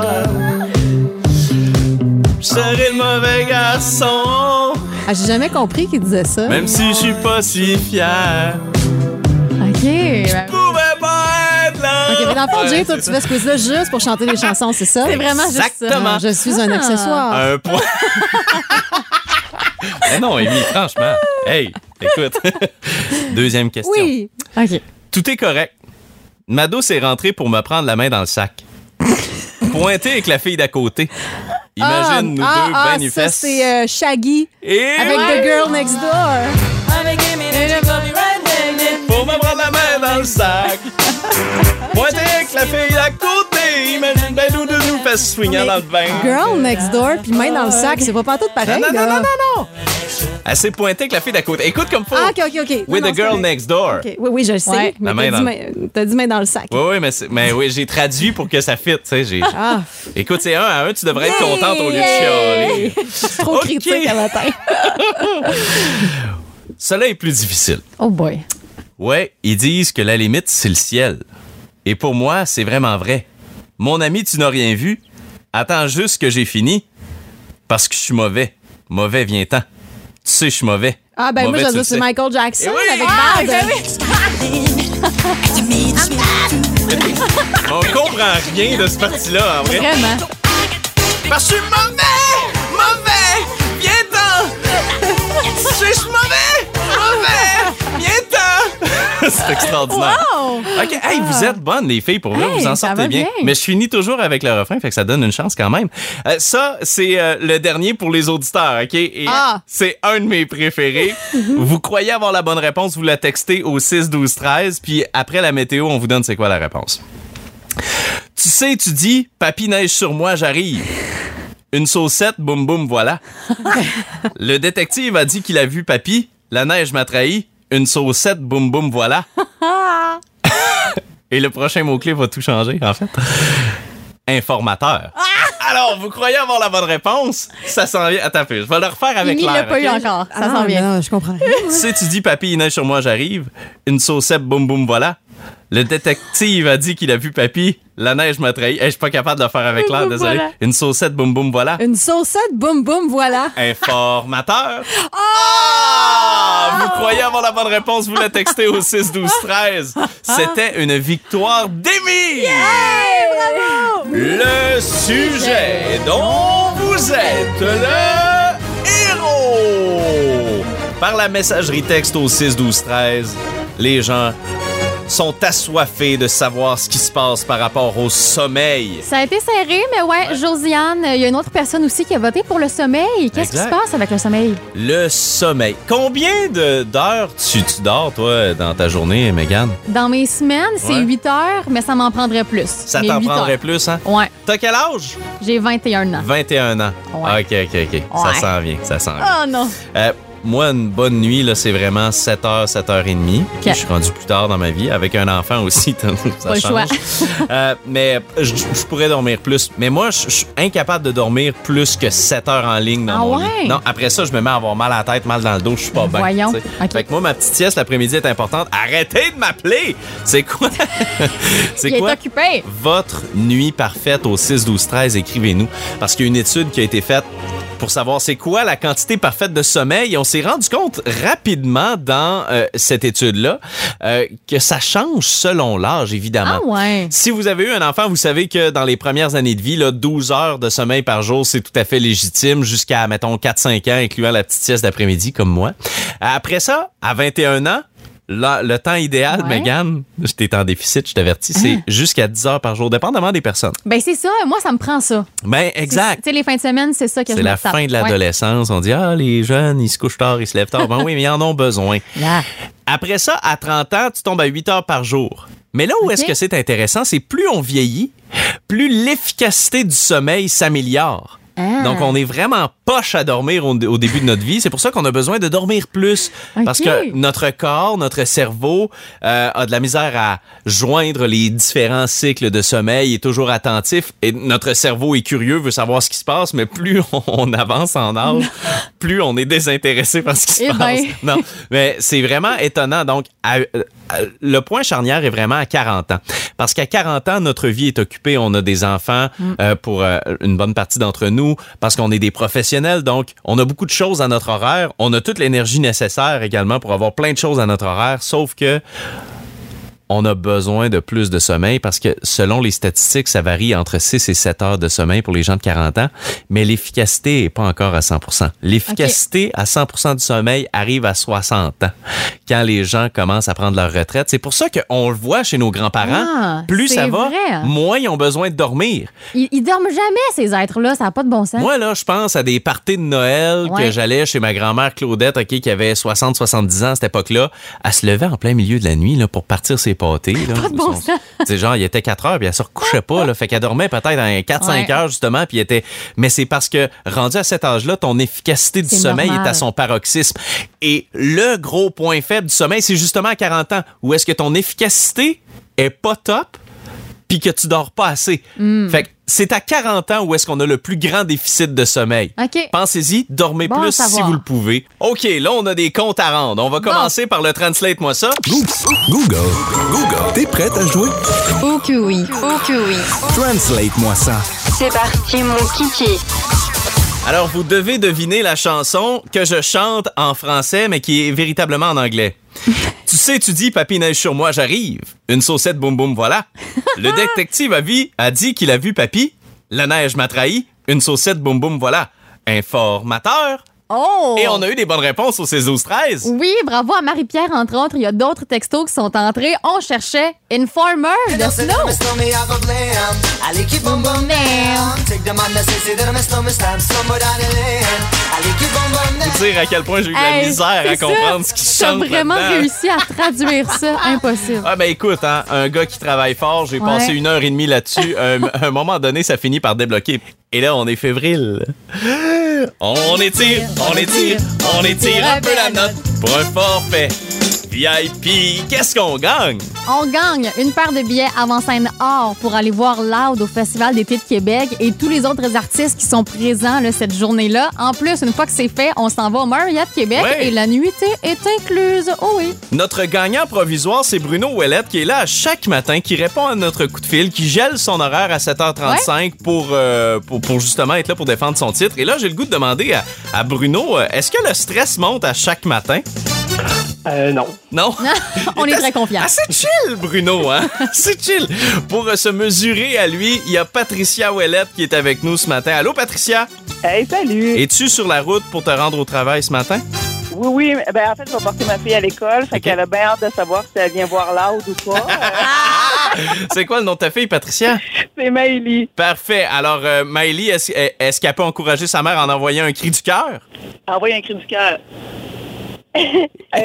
[SPEAKER 1] Je serai le mauvais garçon,
[SPEAKER 6] Ah, j'ai jamais compris qu'il disait ça.
[SPEAKER 1] même si je suis pas si fier.
[SPEAKER 2] OK. Ben,
[SPEAKER 1] Pouvais pas être là.
[SPEAKER 6] OK, mais dans le fond,
[SPEAKER 1] Ouais,
[SPEAKER 6] Jay, toi,
[SPEAKER 1] c'est
[SPEAKER 6] tu fais ce quiz-là juste pour chanter des chansons, c'est ça?
[SPEAKER 2] C'est vraiment juste ça.
[SPEAKER 1] Exactement.
[SPEAKER 6] Ah, je suis un
[SPEAKER 2] Ah.
[SPEAKER 6] accessoire.
[SPEAKER 1] Un point. Mais non, Amy, franchement. Hey, écoute. Deuxième question.
[SPEAKER 6] Oui.
[SPEAKER 2] OK.
[SPEAKER 1] Tout est correct. Mado s'est rentré pour me prendre la main dans le sac. Pointé avec la fille d'à côté. Imagine
[SPEAKER 6] Ah,
[SPEAKER 1] nous
[SPEAKER 6] ah,
[SPEAKER 1] deux,
[SPEAKER 6] ah,
[SPEAKER 1] ben et
[SPEAKER 6] ça,
[SPEAKER 1] fesses.
[SPEAKER 6] c'est euh, Shaggy
[SPEAKER 1] Et
[SPEAKER 6] avec
[SPEAKER 1] ouais,
[SPEAKER 6] The Girl Next Door.
[SPEAKER 1] pour me prendre la main dans le sac. Pointé avec la fille d'à côté. Imagine ben nous deux nous fesses swingant dans le bain.
[SPEAKER 6] Girl Next Door, puis main dans le sac, c'est pas partout pareil.
[SPEAKER 1] Non, non, non,
[SPEAKER 6] là.
[SPEAKER 1] non, non, non. Elle s'est pointée avec la fille d'à côté. Écoute comme faut.
[SPEAKER 6] Ah, OK, OK, OK.
[SPEAKER 1] With
[SPEAKER 6] Non,
[SPEAKER 1] the
[SPEAKER 6] non,
[SPEAKER 1] girl
[SPEAKER 6] c'est correct.
[SPEAKER 1] next door.
[SPEAKER 6] OK. Oui, oui, je le sais.
[SPEAKER 2] Ouais.
[SPEAKER 6] Mais
[SPEAKER 1] La main
[SPEAKER 6] t'as
[SPEAKER 1] dans-
[SPEAKER 6] dit, main- t'as dit main dans le sac.
[SPEAKER 1] Oui, oui, mais, c'est- mais oui, j'ai traduit pour que ça fitte. Tu sais, j'ai...
[SPEAKER 6] Ah,
[SPEAKER 1] Écoute, c'est un à un, tu devrais être
[SPEAKER 6] Yay!
[SPEAKER 1] contente au lieu de chialer.
[SPEAKER 6] trop
[SPEAKER 1] OK.
[SPEAKER 6] critique à matin.
[SPEAKER 1] Cela est plus difficile.
[SPEAKER 2] Oh boy.
[SPEAKER 1] Ouais, ils disent que la limite, c'est le ciel. Et pour moi, c'est vraiment vrai. Mon ami, tu n'as rien vu. Attends juste que j'ai fini. Parce que je suis mauvais. Mauvais vient-temps. Tu sais, je suis mauvais.
[SPEAKER 6] Ah, ben
[SPEAKER 1] Mauvais,
[SPEAKER 6] moi,
[SPEAKER 1] tu
[SPEAKER 6] je
[SPEAKER 1] le
[SPEAKER 6] dis c'est
[SPEAKER 1] sais.
[SPEAKER 6] Michael Jackson
[SPEAKER 1] Eh oui!
[SPEAKER 6] avec
[SPEAKER 2] Ah,
[SPEAKER 6] Bad.
[SPEAKER 1] On comprend rien de ce parti-là, en vrai.
[SPEAKER 2] Vraiment.
[SPEAKER 1] Parce que je suis mauvais! C'est extraordinaire.
[SPEAKER 6] Wow!
[SPEAKER 1] OK, hey, vous êtes bonnes, les filles, pour vrai,
[SPEAKER 2] Hey,
[SPEAKER 1] vous en
[SPEAKER 2] ça
[SPEAKER 1] sortez
[SPEAKER 2] va
[SPEAKER 1] bien.
[SPEAKER 2] bien.
[SPEAKER 1] Mais je finis toujours avec le refrain, fait que ça donne une chance quand même. Euh, ça, c'est euh, le dernier pour les auditeurs, OK? Et
[SPEAKER 6] Ah.
[SPEAKER 1] c'est un de mes préférés. Vous croyez avoir la bonne réponse, vous la textez au six douze treize, puis après la météo, on vous donne c'est quoi la réponse. Tu sais, tu dis, papy neige sur moi, j'arrive. Une saucette, boum boum, voilà. Le détective a dit qu'il a vu papy, la neige m'a trahi. Une saucette, boum boum, voilà. Et le prochain mot-clé va tout changer, en fait. Informateur. Alors, vous croyez avoir la bonne réponse? Ça s'en vient. Attends un peu, je vais le refaire avec
[SPEAKER 2] Mimi
[SPEAKER 1] l'air.
[SPEAKER 2] l'a pas eu
[SPEAKER 1] OK?
[SPEAKER 2] encore. Ça
[SPEAKER 6] Ah,
[SPEAKER 2] s'en vient.
[SPEAKER 6] non, je comprends.
[SPEAKER 1] Tu sais, tu dis, papy, il neige sur moi, j'arrive. Une saucette, boum boum, voilà. Le détective a dit qu'il a vu papy. La neige m'a trahi. Hey, je suis pas capable de le faire avec l'air,
[SPEAKER 2] Boum,
[SPEAKER 1] désolé.
[SPEAKER 2] voilà.
[SPEAKER 1] Une saucette, boum boum, voilà.
[SPEAKER 6] Une saucette, boum, boum, voilà.
[SPEAKER 1] Informateur. Ah! Vous croyez avoir la bonne réponse, vous la textez au six douze treize. C'était une victoire d'Émy! Le sujet dont vous êtes le héros! Par la messagerie texte au six douze treize, les gens sont assoiffés de savoir ce qui se passe par rapport au sommeil.
[SPEAKER 2] Ça a été serré, mais ouais, Josiane, il y a une autre personne aussi qui a voté pour le sommeil. Qu'est-ce qui se
[SPEAKER 1] Exact.
[SPEAKER 2] passe avec le sommeil?
[SPEAKER 1] Le sommeil. Combien de, d'heures tu, tu dors, toi, dans ta journée, Mégane?
[SPEAKER 2] Dans mes semaines, c'est
[SPEAKER 1] Ouais.
[SPEAKER 2] huit heures, mais ça m'en prendrait plus.
[SPEAKER 1] Ça
[SPEAKER 2] Mais
[SPEAKER 1] t'en
[SPEAKER 2] huit
[SPEAKER 1] prendrait
[SPEAKER 2] heures.
[SPEAKER 1] plus, hein?
[SPEAKER 2] Ouais,
[SPEAKER 1] T'as quel âge?
[SPEAKER 2] j'ai vingt et un ans.
[SPEAKER 1] vingt et un ans.
[SPEAKER 2] Ouais.
[SPEAKER 1] Ah, OK, OK, OK. Ça
[SPEAKER 2] Ouais.
[SPEAKER 1] s'en vient, ça s'en vient.
[SPEAKER 2] Oh non!
[SPEAKER 1] Euh, moi, une bonne nuit, là, c'est vraiment sept heures, sept heures trente.
[SPEAKER 2] OK.
[SPEAKER 1] Je suis rendu plus tard dans ma vie. Avec un enfant aussi, ça
[SPEAKER 2] Pas le
[SPEAKER 1] change.
[SPEAKER 2] choix.
[SPEAKER 1] Euh, mais je, je pourrais dormir plus. Mais moi, je je suis incapable de dormir plus que sept heures en ligne dans
[SPEAKER 2] Ah
[SPEAKER 1] mon
[SPEAKER 2] ouais?
[SPEAKER 1] lit. Non, après ça, je me mets à avoir mal à la tête, mal dans le dos, je suis pas bien.
[SPEAKER 2] Voyons.
[SPEAKER 1] tu sais.
[SPEAKER 2] OK.
[SPEAKER 1] Fait que moi, ma petite sieste l'après-midi est importante. Arrêtez de m'appeler! C'est quoi? C'est
[SPEAKER 2] Il est
[SPEAKER 1] quoi?
[SPEAKER 2] occupé.
[SPEAKER 1] Votre nuit parfaite au six douze treize, écrivez-nous. Parce qu'il y a une étude qui a été faite pour savoir c'est quoi la quantité parfaite de sommeil. Et on s'est rendu compte rapidement dans euh, cette étude-là euh, que ça change selon l'âge, évidemment.
[SPEAKER 2] Ah ouais.
[SPEAKER 1] Si vous avez eu un enfant, vous savez que dans les premières années de vie, là, douze heures de sommeil par jour, c'est tout à fait légitime jusqu'à, mettons, quatre cinq ans, incluant la petite sieste d'après-midi comme moi. Après ça, à vingt et un ans, là, le temps idéal,
[SPEAKER 2] Ouais.
[SPEAKER 1] Mégane, t'es en déficit, je t'avertis, c'est jusqu'à dix heures par jour, dépendamment des personnes.
[SPEAKER 2] Ben c'est ça, moi ça me prend ça.
[SPEAKER 1] Ben, exact.
[SPEAKER 2] Tu sais, les fins de semaine, c'est ça que je
[SPEAKER 1] C'est
[SPEAKER 2] me
[SPEAKER 1] la
[SPEAKER 2] tape.
[SPEAKER 1] fin de
[SPEAKER 2] Ouais.
[SPEAKER 1] l'adolescence. On dit, ah, les jeunes, ils se couchent tard, ils se lèvent tard. Ben oui, mais ils en ont besoin.
[SPEAKER 2] Là.
[SPEAKER 1] Après ça, à trente ans, tu tombes à huit heures par jour. Mais là où
[SPEAKER 2] OK.
[SPEAKER 1] est-ce que c'est intéressant, c'est plus on vieillit, plus l'efficacité du sommeil s'améliore.
[SPEAKER 2] Ah.
[SPEAKER 1] Donc, on est vraiment poche à dormir au, au début de notre vie. C'est pour ça qu'on a besoin de dormir plus.
[SPEAKER 2] OK.
[SPEAKER 1] Parce que notre corps, notre cerveau euh, a de la misère à joindre les différents cycles de sommeil, est toujours attentif. Et notre cerveau est curieux, veut savoir ce qui se passe, mais plus on, on avance en âge, plus on est désintéressé par ce qui se
[SPEAKER 2] Eh
[SPEAKER 1] passe.
[SPEAKER 2] ben.
[SPEAKER 1] Non, mais c'est vraiment étonnant. Donc, à- à- le point charnière est vraiment à quarante ans. Parce qu'à quarante ans, notre vie est occupée. On a des enfants euh, pour euh, une bonne partie d'entre nous, parce qu'on est des professionnels. Donc, on a beaucoup de choses à notre horaire. On a toute l'énergie nécessaire également pour avoir plein de choses à notre horaire, sauf que on a besoin de plus de sommeil parce que selon les statistiques, ça varie entre six et sept heures de sommeil pour les gens de quarante ans, mais l'efficacité n'est pas encore à cent pour cent. L'efficacité à cent pour cent du sommeil arrive à soixante ans, quand les gens commencent à prendre leur retraite. C'est pour ça qu'on le voit chez nos grands-parents.
[SPEAKER 2] Ah,
[SPEAKER 1] plus ça
[SPEAKER 2] c'est
[SPEAKER 1] va,
[SPEAKER 2] vrai.
[SPEAKER 1] moins ils ont besoin de dormir.
[SPEAKER 2] Ils, ils dorment jamais, ces êtres-là. Ça n'a pas de bon sens.
[SPEAKER 1] Moi, là, je pense à des parties de Noël
[SPEAKER 2] Ouais.
[SPEAKER 1] que j'allais chez ma grand-mère Claudette, OK, qui avait soixante soixante-dix ans à cette époque-là. Elle se levait en plein milieu de la nuit là, pour partir ses pâtés. Là.
[SPEAKER 2] Pas de bon
[SPEAKER 1] Son-
[SPEAKER 2] sens.
[SPEAKER 1] Tu sais, genre, il était quatre heures, puis elle se recouchait pas. Là, fait qu'elle dormait peut-être dans quatre cinq
[SPEAKER 2] Ouais.
[SPEAKER 1] heures, justement. Puis elle était... Mais c'est parce que, rendu à cet âge-là, ton efficacité du
[SPEAKER 2] C'est
[SPEAKER 1] sommeil
[SPEAKER 2] normal.
[SPEAKER 1] est à son paroxysme. Et le gros point faible du sommeil, c'est justement à quarante ans, où est-ce que ton efficacité est pas top, puis que tu dors pas assez.
[SPEAKER 2] Hmm.
[SPEAKER 1] Fait que c'est à quarante ans où est-ce qu'on a le plus grand déficit de sommeil.
[SPEAKER 2] OK.
[SPEAKER 1] Pensez-y, dormez
[SPEAKER 2] Bon à
[SPEAKER 1] plus si
[SPEAKER 2] savoir.
[SPEAKER 1] vous le pouvez. OK, là, on a des comptes à rendre. On va commencer par le Translate-moi ça.
[SPEAKER 5] Google, Google, t'es prête à jouer?
[SPEAKER 3] Oh que oui, oh que oui.
[SPEAKER 5] Translate-moi ça.
[SPEAKER 3] C'est parti, mon kiki.
[SPEAKER 1] Alors, vous devez deviner la chanson que je chante en français, mais qui est véritablement en anglais. Tu sais, tu dis, papy neige sur moi, j'arrive. Une saucette, boum boum, voilà. Le détective a, vu, a dit qu'il a vu papy. La neige m'a trahi. Une saucette, boum boum, voilà. Informateur.
[SPEAKER 2] Oh!
[SPEAKER 1] Et on a eu des bonnes réponses au seize douze treize.
[SPEAKER 2] Oui, bravo à Marie-Pierre, entre autres. Il y a d'autres textos qui sont entrés. On cherchait Informer de Snow.
[SPEAKER 1] Vous dire à quel point j'ai eu de la
[SPEAKER 2] Hey,
[SPEAKER 1] misère à
[SPEAKER 2] c'est
[SPEAKER 1] comprendre
[SPEAKER 2] ça.
[SPEAKER 1] ce qui
[SPEAKER 2] T'as
[SPEAKER 1] chante
[SPEAKER 2] vraiment
[SPEAKER 1] là-dedans.
[SPEAKER 2] réussi à traduire ça. Impossible.
[SPEAKER 1] Ah ben écoute, hein, un gars qui travaille fort, j'ai
[SPEAKER 2] Ouais.
[SPEAKER 1] passé une heure et demie là-dessus. Un, à un moment donné, ça finit par débloquer. Et là, on est fébrile. On étire, on étire, on étire un peu la note pour un forfait V I P. Qu'est-ce qu'on gagne?
[SPEAKER 2] On gagne une paire de billets avant-scène or pour aller voir Loud au Festival d'été de Québec et tous les autres artistes qui sont présents là, cette journée-là. En plus, une fois que c'est fait, on s'en va au Marriott Québec
[SPEAKER 1] Ouais.
[SPEAKER 2] et la nuitée est incluse. Oh oui.
[SPEAKER 1] Notre gagnant provisoire, c'est Bruno Ouellette qui est là à chaque matin, qui répond à notre coup de fil, qui gèle son horaire à sept heures trente-cinq pour, euh, pour, pour justement être là pour défendre son titre. Et là, j'ai le goût de demander à, à Bruno, euh, est-ce que le stress monte à chaque matin?
[SPEAKER 7] Euh, non.
[SPEAKER 1] Non?
[SPEAKER 2] On est très confiants.
[SPEAKER 1] Assez chill, Bruno, hein? C'est chill. Pour euh, se mesurer à lui, il y a Patricia Ouellette qui est avec nous ce matin. Allô, Patricia?
[SPEAKER 7] Hey, salut!
[SPEAKER 1] Es-tu sur la route pour te rendre au travail ce matin?
[SPEAKER 7] Oui, oui, ben en fait, je vais porter ma fille à l'école, fait
[SPEAKER 1] Ok.
[SPEAKER 7] qu'elle a bien hâte de savoir si elle vient voir Loud ou pas. Euh,
[SPEAKER 1] C'est quoi le nom de ta fille, Patricia?
[SPEAKER 7] c'est Maëlie.
[SPEAKER 1] Parfait. Alors, euh, Maëlie, est-ce, est-ce qu'elle peut encourager sa mère en envoyant un cri du cœur?
[SPEAKER 7] Envoie un cri du cœur. Euh,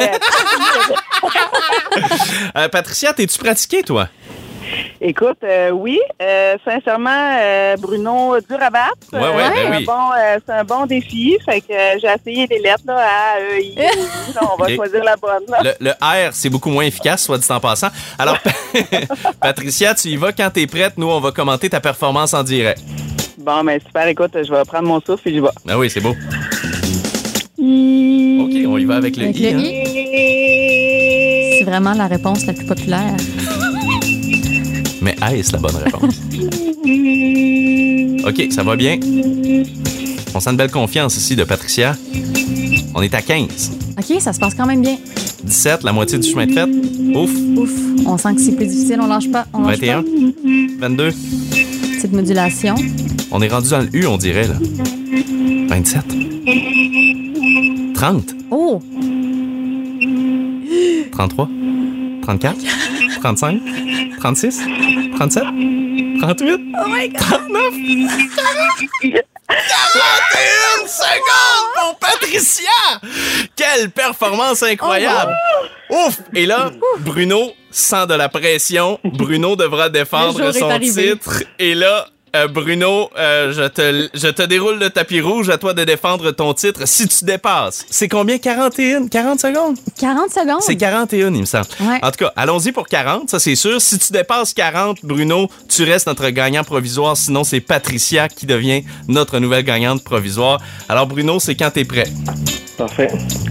[SPEAKER 1] Euh, Patricia, t'es-tu pratiquée, toi?
[SPEAKER 7] écoute, euh, oui, euh, sincèrement, euh, Bruno, dur à battre.
[SPEAKER 1] Ouais, ouais,
[SPEAKER 7] Euh,
[SPEAKER 1] ben
[SPEAKER 7] c'est un
[SPEAKER 1] oui.
[SPEAKER 7] bon, euh, c'est un bon défi, fait que euh, j'ai essayé les lettres là, A, E, I, O, U. Là, on va
[SPEAKER 1] Ok.
[SPEAKER 7] choisir la bonne. Là.
[SPEAKER 1] Le, le R, c'est beaucoup moins efficace, soit dit en passant. Alors, Patricia, tu y vas quand t'es prête. Nous, on va commenter ta performance en direct.
[SPEAKER 7] Bon, mais super, écoute, je vais prendre mon souffle et j'y vais.
[SPEAKER 1] Ah oui, c'est beau. OK, on y va avec le
[SPEAKER 2] Avec
[SPEAKER 1] I.
[SPEAKER 2] le
[SPEAKER 1] hein.
[SPEAKER 2] I. C'est vraiment la réponse la plus populaire.
[SPEAKER 1] Mais est-ce la bonne réponse? OK, ça va bien. On sent une belle confiance ici de Patricia. On est à quinze.
[SPEAKER 2] OK, ça se passe quand même bien.
[SPEAKER 1] dix-sept, la moitié du chemin de fait. Ouf.
[SPEAKER 2] Ouf. On sent que c'est plus difficile, on lâche pas. On lâche
[SPEAKER 1] vingt et un. vingt-deux.
[SPEAKER 2] pas. Petite modulation.
[SPEAKER 1] On est rendu dans le U, on dirait, là. vingt-sept. trente.
[SPEAKER 2] Oh!
[SPEAKER 1] trente-trois. trente-quatre. trente-cinq. trente-six. trente-sept. trente-huit. trente-neuf. quarante et une secondes pour Patricia! Quelle performance incroyable! Ouf! Et là, Bruno sent de la pression. Bruno devra
[SPEAKER 2] Le
[SPEAKER 1] défendre
[SPEAKER 2] jour est
[SPEAKER 1] son
[SPEAKER 2] arrivé.
[SPEAKER 1] titre. Et là, euh, Bruno, euh, je, te, je te déroule le tapis rouge. À toi de défendre ton titre. Si tu dépasses, c'est combien? quarante et un? quarante secondes?
[SPEAKER 2] quarante secondes.
[SPEAKER 1] C'est quarante et un, il me semble.
[SPEAKER 2] Ouais.
[SPEAKER 1] En tout cas, allons-y pour quarante, ça c'est sûr. Si tu dépasses quarante, Bruno, tu restes notre gagnant provisoire. Sinon, c'est Patricia qui devient notre nouvelle gagnante provisoire. Alors, Bruno, c'est quand t'es prêt.
[SPEAKER 7] Parfait.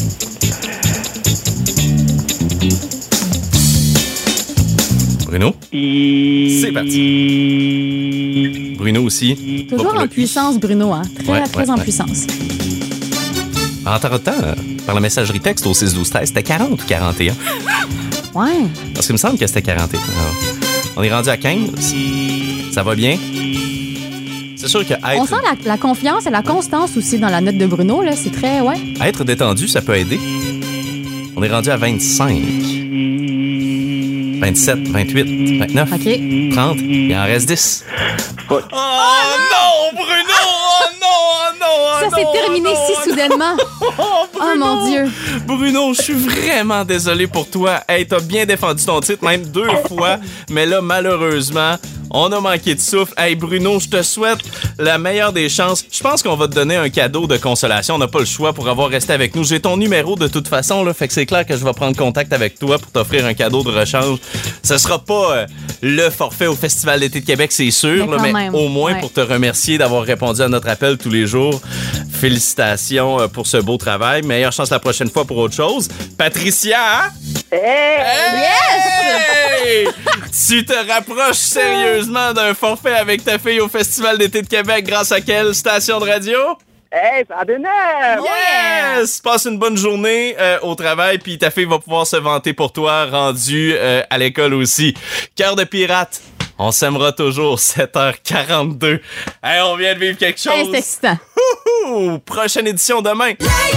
[SPEAKER 1] Bruno? C'est parti. Bruno aussi. Va
[SPEAKER 2] Toujours
[SPEAKER 1] pour
[SPEAKER 2] en
[SPEAKER 1] le-
[SPEAKER 2] puissance, Bruno, hein? Très,
[SPEAKER 1] Ouais,
[SPEAKER 2] très
[SPEAKER 1] ouais,
[SPEAKER 2] en
[SPEAKER 1] ouais.
[SPEAKER 2] puissance.
[SPEAKER 1] En temps, par la messagerie texte au six douze treize, c'était quarante ou quarante et un?
[SPEAKER 2] Ouais.
[SPEAKER 1] Parce qu'il me semble que c'était quarante et un. Alors, on est rendu à quinze. Ça va bien? C'est sûr que être,
[SPEAKER 2] On sent la, la confiance et la constance aussi dans la note de Bruno, là. C'est très, ouais.
[SPEAKER 1] être détendu, ça peut aider. On est rendu à vingt-cinq. vingt-sept, vingt-huit, vingt-neuf,
[SPEAKER 2] OK.
[SPEAKER 1] trente. Il en reste dix.
[SPEAKER 7] Fuck.
[SPEAKER 1] Oh non, Bruno! Oh non, oh non, oh
[SPEAKER 2] Ça
[SPEAKER 1] non,
[SPEAKER 2] s'est terminé
[SPEAKER 1] oh non,
[SPEAKER 2] si
[SPEAKER 1] oh
[SPEAKER 2] soudainement.
[SPEAKER 1] Oh,
[SPEAKER 2] Oh mon Dieu.
[SPEAKER 1] Bruno, je suis vraiment désolé pour toi. Hey, t'as bien défendu ton titre, même deux fois. Mais là, malheureusement, on a manqué de souffle. Hey, Bruno, je te souhaite la meilleure des chances. Je pense qu'on va te donner un cadeau de consolation. On n'a pas le choix pour avoir resté avec nous. J'ai ton numéro de toute façon, là. Fait que c'est clair que je vais prendre contact avec toi pour t'offrir un cadeau de rechange. Ce sera pas euh, le forfait au Festival d'été de Québec, c'est sûr,
[SPEAKER 2] Mais
[SPEAKER 1] là,
[SPEAKER 2] quand
[SPEAKER 1] mais
[SPEAKER 2] même,
[SPEAKER 1] au moins
[SPEAKER 2] ouais.
[SPEAKER 1] pour te remercier d'avoir répondu à notre appel tous les jours. Félicitations euh, pour ce beau travail. Meilleure chance la prochaine fois pour autre chose. Patricia, hein?
[SPEAKER 7] Hey!
[SPEAKER 1] Hey! Tu te rapproches sérieusement d'un forfait avec ta fille au Festival d'été de Québec grâce à quelle station de radio?
[SPEAKER 7] Hey, ça a donné!
[SPEAKER 1] Yes! Passe une bonne journée euh, au travail, puis ta fille va pouvoir se vanter pour toi, rendue euh, à l'école aussi. Cœur de pirate, on s'aimera toujours, sept heures quarante-deux. Hey, on vient de vivre quelque chose.
[SPEAKER 2] Hey, c'est excitant.
[SPEAKER 1] Ouh! Go! Prochaine édition demain.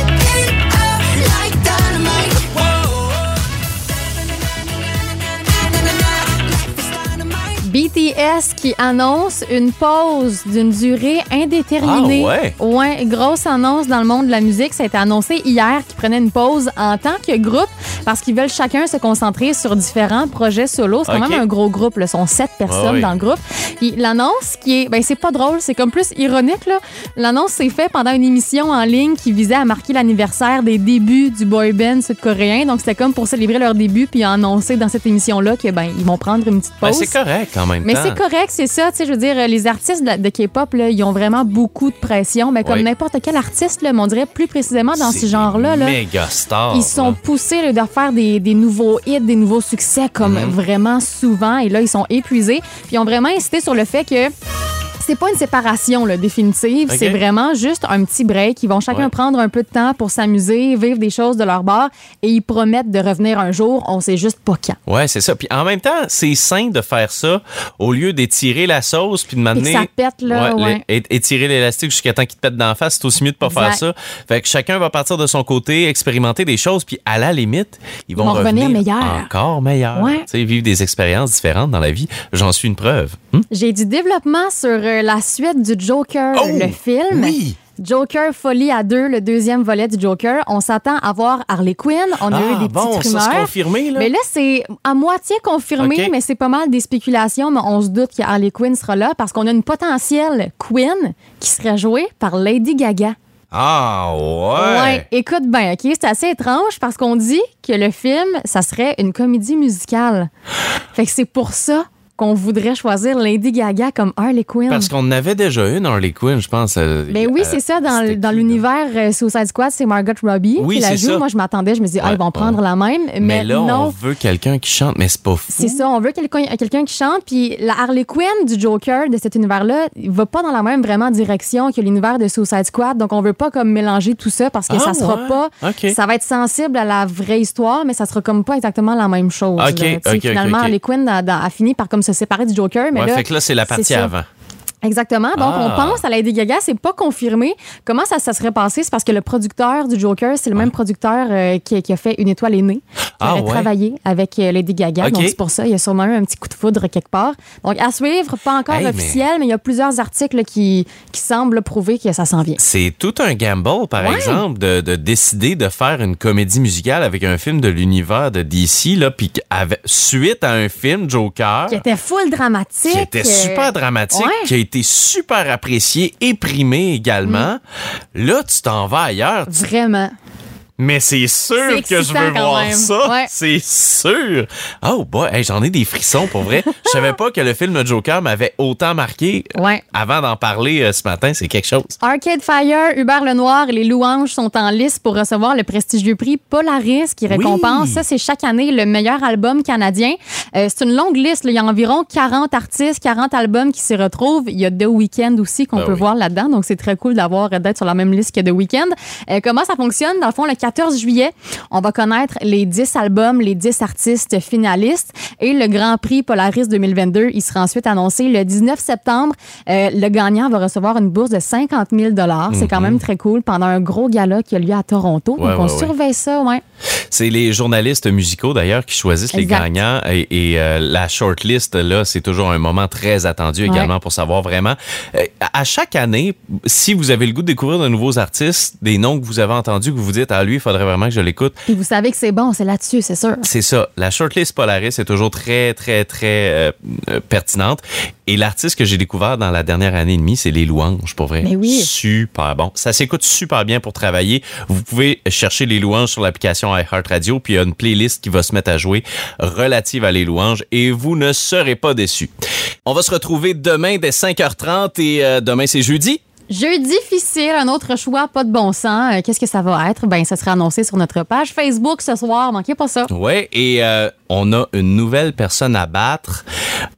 [SPEAKER 2] B T S qui annonce une pause d'une durée indéterminée.
[SPEAKER 1] Ah ouais?
[SPEAKER 2] Ouais, grosse annonce dans le monde de la musique. Ça a été annoncé hier qu'ils prenaient une pause en tant que groupe parce qu'ils veulent chacun se concentrer sur différents projets solo. C'est quand
[SPEAKER 1] okay.
[SPEAKER 2] même un gros groupe. Là. Ils sont sept personnes
[SPEAKER 1] ah oui.
[SPEAKER 2] dans le groupe. Puis l'annonce qui est... Ben, c'est pas drôle, c'est comme plus ironique. Là. L'annonce s'est faite pendant une émission en ligne qui visait à marquer l'anniversaire des débuts du boy band sud-coréen. Donc, c'était comme pour célébrer leur début puis annoncer dans cette émission-là que ben ils vont prendre une petite pause.
[SPEAKER 1] Ben, c'est correct en même
[SPEAKER 2] mais
[SPEAKER 1] temps.
[SPEAKER 2] c'est correct, c'est ça. Tu sais, je veux dire, les artistes de, de K-pop, là, ils ont vraiment beaucoup de pression. Mais comme
[SPEAKER 1] oui.
[SPEAKER 2] n'importe quel artiste, là, mais on dirait plus précisément dans
[SPEAKER 1] c'est
[SPEAKER 2] ce genre-là. Là,
[SPEAKER 1] méga star.
[SPEAKER 2] ils sont
[SPEAKER 1] là.
[SPEAKER 2] poussés là, de faire des, des nouveaux hits, des nouveaux succès comme mm-hmm. vraiment souvent. Et là, ils sont épuisés. Puis ils ont vraiment insisté sur le fait que c'est pas une séparation là, définitive. Okay. C'est vraiment juste un petit break. Ils vont chacun ouais. prendre un peu de temps pour s'amuser, vivre des choses de leur bord et ils promettent de revenir un jour. On sait juste pas quand.
[SPEAKER 1] Ouais, c'est ça. Puis en même temps, c'est sain de faire ça au lieu d'étirer la sauce puis de m'amener.
[SPEAKER 2] Ça pète, là.
[SPEAKER 1] Ouais,
[SPEAKER 2] ouais.
[SPEAKER 1] les, étirer l'élastique jusqu'à temps qu'il te pète d'en face. C'est aussi mieux de pas exact. faire ça. Fait que chacun va partir de son côté, expérimenter des choses puis à la limite, ils vont,
[SPEAKER 2] ils vont revenir,
[SPEAKER 1] revenir
[SPEAKER 2] meilleurs.
[SPEAKER 1] encore meilleurs.
[SPEAKER 2] Ouais.
[SPEAKER 1] Tu sais, vivre des expériences différentes dans la vie. J'en suis une preuve. Hum?
[SPEAKER 2] J'ai du développement sur euh, la suite du Joker,
[SPEAKER 1] oh,
[SPEAKER 2] le film.
[SPEAKER 1] Oui.
[SPEAKER 2] Joker Folie à deux, le deuxième volet du Joker. On s'attend à voir Harley Quinn. On a
[SPEAKER 1] ah,
[SPEAKER 2] eu des
[SPEAKER 1] bon,
[SPEAKER 2] petites rumeurs.
[SPEAKER 1] Ça, c'est confirmé, là?
[SPEAKER 2] Mais là, c'est à moitié confirmé, okay. mais c'est pas mal des spéculations. Mais on se doute que Harley Quinn sera là parce qu'on a une potentielle Quinn qui serait jouée par Lady Gaga.
[SPEAKER 1] Ah, ouais!
[SPEAKER 2] Ouais, écoute bien, OK? C'est assez étrange parce qu'on dit que le film, ça serait une comédie musicale. Fait que c'est pour ça qu'on voudrait choisir Lady Gaga comme Harley Quinn.
[SPEAKER 1] Parce qu'on avait déjà une Harley Quinn, je pense. Euh,
[SPEAKER 2] ben oui,
[SPEAKER 1] euh,
[SPEAKER 2] c'est ça. Dans, dans l'univers euh, Suicide Squad, c'est Margot Robbie
[SPEAKER 1] oui,
[SPEAKER 2] qui la joue.
[SPEAKER 1] Ça.
[SPEAKER 2] Moi, je m'attendais, je me dis, ah,
[SPEAKER 1] ouais,
[SPEAKER 2] ils vont prendre
[SPEAKER 1] ouais.
[SPEAKER 2] la même. Mais,
[SPEAKER 1] mais là,
[SPEAKER 2] non.
[SPEAKER 1] on veut quelqu'un qui chante, mais c'est pas fou.
[SPEAKER 2] C'est ça, on veut quelqu'un, quelqu'un qui chante. Puis la Harley Quinn du Joker, de cet univers-là, il va pas dans la même vraiment direction que l'univers de Suicide Squad. Donc, on veut pas comme mélanger tout ça parce que
[SPEAKER 1] ah,
[SPEAKER 2] ça sera
[SPEAKER 1] ouais.
[SPEAKER 2] pas...
[SPEAKER 1] Okay.
[SPEAKER 2] Ça va être sensible à la vraie histoire, mais ça sera comme pas exactement la même chose.
[SPEAKER 1] Okay,
[SPEAKER 2] là.
[SPEAKER 1] okay,
[SPEAKER 2] finalement,
[SPEAKER 1] okay,
[SPEAKER 2] Harley Quinn a, a, a fini par comme se séparer du Joker. Mais
[SPEAKER 1] ouais,
[SPEAKER 2] là,
[SPEAKER 1] fait que là, c'est la partie avant.
[SPEAKER 2] Exactement. Donc, ah. on pense à Lady Gaga. C'est pas confirmé. Comment ça, ça serait passé? C'est parce que le producteur du Joker, c'est le ouais. même producteur euh, qui, qui a fait Une étoile est née, qui
[SPEAKER 1] ah,
[SPEAKER 2] aurait
[SPEAKER 1] ouais.
[SPEAKER 2] travaillé avec euh, Lady Gaga. Okay. Donc, c'est pour ça. Il y a sûrement eu un petit coup de foudre quelque part. Donc, à suivre, pas encore hey, officiel, mais... mais il y a plusieurs articles là, qui, qui semblent prouver que ça s'en vient.
[SPEAKER 1] C'est tout un gamble, par ouais. exemple, de, de décider de faire une comédie musicale avec un film de l'univers de D C, là, puis suite à un film, Joker...
[SPEAKER 2] Qui était full dramatique.
[SPEAKER 1] Qui était super dramatique, ouais. qui a été super apprécié et primé également. Mm. Là, tu t'en vas ailleurs. Tu...
[SPEAKER 2] Vraiment.
[SPEAKER 1] Mais c'est sûr
[SPEAKER 2] c'est
[SPEAKER 1] que je veux voir
[SPEAKER 2] même.
[SPEAKER 1] ça.
[SPEAKER 2] Ouais.
[SPEAKER 1] C'est sûr. Oh, boy, hey, j'en ai des frissons pour vrai. Je savais pas que le film Joker m'avait autant marqué.
[SPEAKER 2] Ouais.
[SPEAKER 1] Avant d'en parler euh, ce matin, c'est quelque chose.
[SPEAKER 2] Arcade Fire, Hubert Lenoir et les Louanges sont en liste pour recevoir le prestigieux prix Polaris qui récompense. Oui. Ça, c'est chaque année le meilleur album canadien. Euh, c'est une longue liste. Là. Il y a environ quarante artistes, quarante albums qui s'y retrouvent. Il y a The Weeknd aussi qu'on ben peut oui. voir là-dedans. Donc, c'est très cool d'avoir d'être sur la même liste que The Weeknd. Euh, comment ça fonctionne? Dans le fond, le quatorze juillet, on va connaître les dix albums, les dix artistes finalistes et le Grand Prix Polaris deux mille vingt-deux, il sera ensuite annoncé le dix-neuf septembre. Euh, le gagnant va recevoir une bourse de cinquante mille dollars. Mm-hmm. C'est quand même très cool pendant un gros gala qui a lieu à Toronto.
[SPEAKER 1] Ouais,
[SPEAKER 2] Donc, on
[SPEAKER 1] ouais,
[SPEAKER 2] surveille
[SPEAKER 1] ouais.
[SPEAKER 2] ça, ouais.
[SPEAKER 1] C'est les journalistes musicaux, d'ailleurs, qui choisissent exact. les gagnants et, et euh, la shortlist, là, c'est toujours un moment très attendu également ouais. pour savoir vraiment. Euh, à chaque année, si vous avez le goût de découvrir de nouveaux artistes, des noms que vous avez entendus, que vous vous dites, ah, lui, il faudrait vraiment que je l'écoute.
[SPEAKER 2] Et vous savez que c'est bon, c'est là-dessus, c'est sûr.
[SPEAKER 1] C'est ça. La shortlist Polaris est toujours très, très, très euh, euh, pertinente. Et l'artiste que j'ai découvert dans la dernière année et demie, c'est Les Louanges, pour vrai.
[SPEAKER 2] Mais oui.
[SPEAKER 1] Super bon. Ça s'écoute super bien pour travailler. Vous pouvez chercher Les Louanges sur l'application iHeartRadio, puis il y a une playlist qui va se mettre à jouer relative à Les Louanges et vous ne serez pas déçus. On va se retrouver demain dès cinq heures trente et euh, demain, c'est jeudi.
[SPEAKER 2] Jeu difficile, un autre choix, pas de bon sens. Euh, qu'est-ce que ça va être? Ben, ça sera annoncé sur notre page Facebook ce soir. Manquez pas ça.
[SPEAKER 1] Oui, et euh, on a une nouvelle personne à battre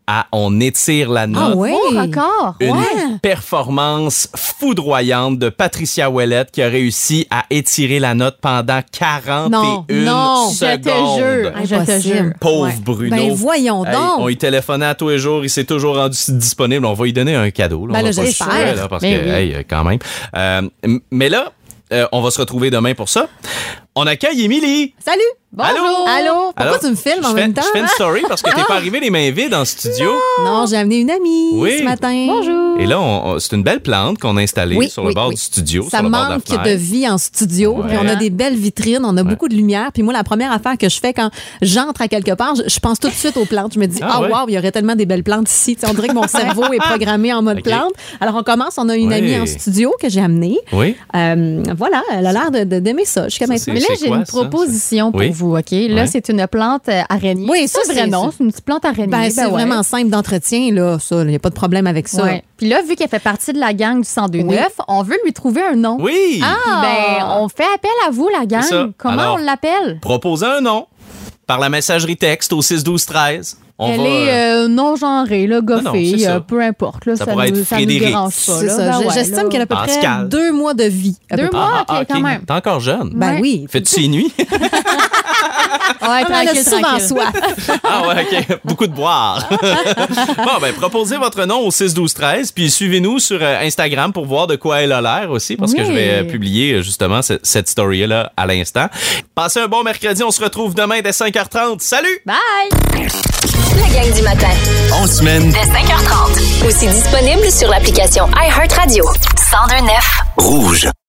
[SPEAKER 1] à On étire la note.
[SPEAKER 6] Ah ouais?
[SPEAKER 2] Bon record.
[SPEAKER 1] Une
[SPEAKER 2] Ouais.
[SPEAKER 1] performance foudroyante de Patricia Ouellette qui a réussi à étirer la note pendant quarante et une
[SPEAKER 6] Non, non,
[SPEAKER 2] Je te
[SPEAKER 1] secondes.
[SPEAKER 2] jure. Je te
[SPEAKER 6] Impossible.
[SPEAKER 2] jure.
[SPEAKER 1] Pauvre
[SPEAKER 6] Ouais.
[SPEAKER 1] Bruno.
[SPEAKER 6] Ben voyons
[SPEAKER 1] Hey,
[SPEAKER 6] donc.
[SPEAKER 1] on y téléphonait à tous les jours, il s'est toujours rendu disponible. On va lui donner un cadeau. Là.
[SPEAKER 6] Ben
[SPEAKER 1] on
[SPEAKER 6] là,
[SPEAKER 1] va pas le
[SPEAKER 6] j'espère.
[SPEAKER 1] tuer, là, parce
[SPEAKER 2] Ben
[SPEAKER 1] que,
[SPEAKER 2] oui.
[SPEAKER 1] hey, quand même. Euh, m- mais là, euh, on va se retrouver demain pour ça. On accueille Émilie.
[SPEAKER 6] Salut!
[SPEAKER 2] Bonjour.
[SPEAKER 6] Allô? Pourquoi
[SPEAKER 1] Alors,
[SPEAKER 6] tu me filmes
[SPEAKER 1] je
[SPEAKER 6] en
[SPEAKER 1] fais-
[SPEAKER 6] même temps?
[SPEAKER 1] Je fais une story parce que t'es pas arrivé les mains vides en studio.
[SPEAKER 6] Non, j'ai amené une amie
[SPEAKER 1] Oui.
[SPEAKER 6] ce matin.
[SPEAKER 2] Bonjour.
[SPEAKER 1] Et là, on- on- c'est une belle plante qu'on a installée
[SPEAKER 6] Oui,
[SPEAKER 1] sur le
[SPEAKER 6] oui,
[SPEAKER 1] bord
[SPEAKER 6] oui.
[SPEAKER 1] du studio,
[SPEAKER 6] Ça
[SPEAKER 1] sur le bord de la
[SPEAKER 6] manque
[SPEAKER 1] fenêtre.
[SPEAKER 6] de vie en studio.
[SPEAKER 1] Ouais.
[SPEAKER 6] Puis on a des belles vitrines, on a beaucoup de lumière. Puis moi, la première affaire que je fais quand j'entre à quelque part, je, je pense tout de suite aux plantes. Je me dis,
[SPEAKER 1] Ah
[SPEAKER 6] ah,
[SPEAKER 1] ouais?
[SPEAKER 6] wow, il y aurait tellement des belles plantes ici. Tu sais, on dirait que mon cerveau est programmé en mode
[SPEAKER 1] Ok.
[SPEAKER 6] plante. Alors, on commence. On a une
[SPEAKER 1] Oui.
[SPEAKER 6] amie en studio que j'ai amenée.
[SPEAKER 1] Oui.
[SPEAKER 6] Euh, voilà, elle a l'air de, de- d'aimer ça jusqu'à
[SPEAKER 1] Ça,
[SPEAKER 6] maintenant.
[SPEAKER 2] Mais là,
[SPEAKER 1] C'est
[SPEAKER 2] j'ai
[SPEAKER 1] quoi,
[SPEAKER 2] une
[SPEAKER 1] ça?
[SPEAKER 2] proposition pour
[SPEAKER 1] Oui.
[SPEAKER 2] vous, OK? Là,
[SPEAKER 1] Ouais.
[SPEAKER 2] c'est une plante euh, araignée.
[SPEAKER 6] Oui,
[SPEAKER 2] c'est
[SPEAKER 6] ça,
[SPEAKER 2] un vrai
[SPEAKER 6] c'est-
[SPEAKER 2] nom. C'est une petite plante araignée.
[SPEAKER 6] Ben, c'est
[SPEAKER 2] ouais.
[SPEAKER 6] vraiment simple d'entretien, là, ça. Il n'y a pas de problème avec ça.
[SPEAKER 2] Ouais. Puis là, vu qu'elle fait partie de la gang du cent deux neuf, on veut lui trouver un nom.
[SPEAKER 1] Oui.
[SPEAKER 2] Puis ben, on fait appel à vous, la gang.
[SPEAKER 1] C'est ça.
[SPEAKER 2] Comment
[SPEAKER 1] Alors,
[SPEAKER 2] on l'appelle?
[SPEAKER 1] Proposez un nom par la messagerie texte au six douze treize. On
[SPEAKER 2] Elle
[SPEAKER 1] va,
[SPEAKER 2] est
[SPEAKER 1] euh,
[SPEAKER 2] euh, non-genrée, là,
[SPEAKER 1] non,
[SPEAKER 2] goffée,
[SPEAKER 1] c'est ça.
[SPEAKER 2] euh, peu importe. Là,
[SPEAKER 1] Ça
[SPEAKER 2] ça
[SPEAKER 1] pourrait
[SPEAKER 2] nous,
[SPEAKER 1] être
[SPEAKER 2] ça nous
[SPEAKER 1] Frédéric.
[SPEAKER 2] dérange pas.
[SPEAKER 6] C'est
[SPEAKER 2] là.
[SPEAKER 6] ça.
[SPEAKER 2] Ben
[SPEAKER 6] Je-
[SPEAKER 2] ouais,
[SPEAKER 6] J'estime
[SPEAKER 2] là.
[SPEAKER 6] qu'elle a à peu près
[SPEAKER 1] Pascal.
[SPEAKER 6] deux mois de vie. à peu
[SPEAKER 2] Deux
[SPEAKER 6] près.
[SPEAKER 2] mois,
[SPEAKER 1] Ah,
[SPEAKER 2] ok,
[SPEAKER 1] ah, ok.
[SPEAKER 2] quand même.
[SPEAKER 1] T'es encore jeune.
[SPEAKER 6] Ben
[SPEAKER 2] Ouais.
[SPEAKER 6] oui.
[SPEAKER 1] Fais-tu ses nuits?
[SPEAKER 2] Ouais,
[SPEAKER 6] On en a
[SPEAKER 2] tranquille,
[SPEAKER 6] souvent
[SPEAKER 2] tranquille.
[SPEAKER 6] soif.
[SPEAKER 1] Ah ouais, OK. Beaucoup de boire. Bon, ben, proposez votre nom au six douze treize, puis suivez-nous sur euh, Instagram pour voir de quoi elle a l'air aussi, parce que
[SPEAKER 2] Oui.
[SPEAKER 1] je vais euh, publier euh, justement ce- cette story-là à l'instant. Passez un bon mercredi. On se retrouve demain dès cinq heures trente. Salut!
[SPEAKER 2] Bye!
[SPEAKER 3] La gang du matin.
[SPEAKER 5] En semaine,
[SPEAKER 3] Dès cinq heures trente. Aussi disponible sur l'application iHeartRadio. cent deux neuf.
[SPEAKER 5] rouge.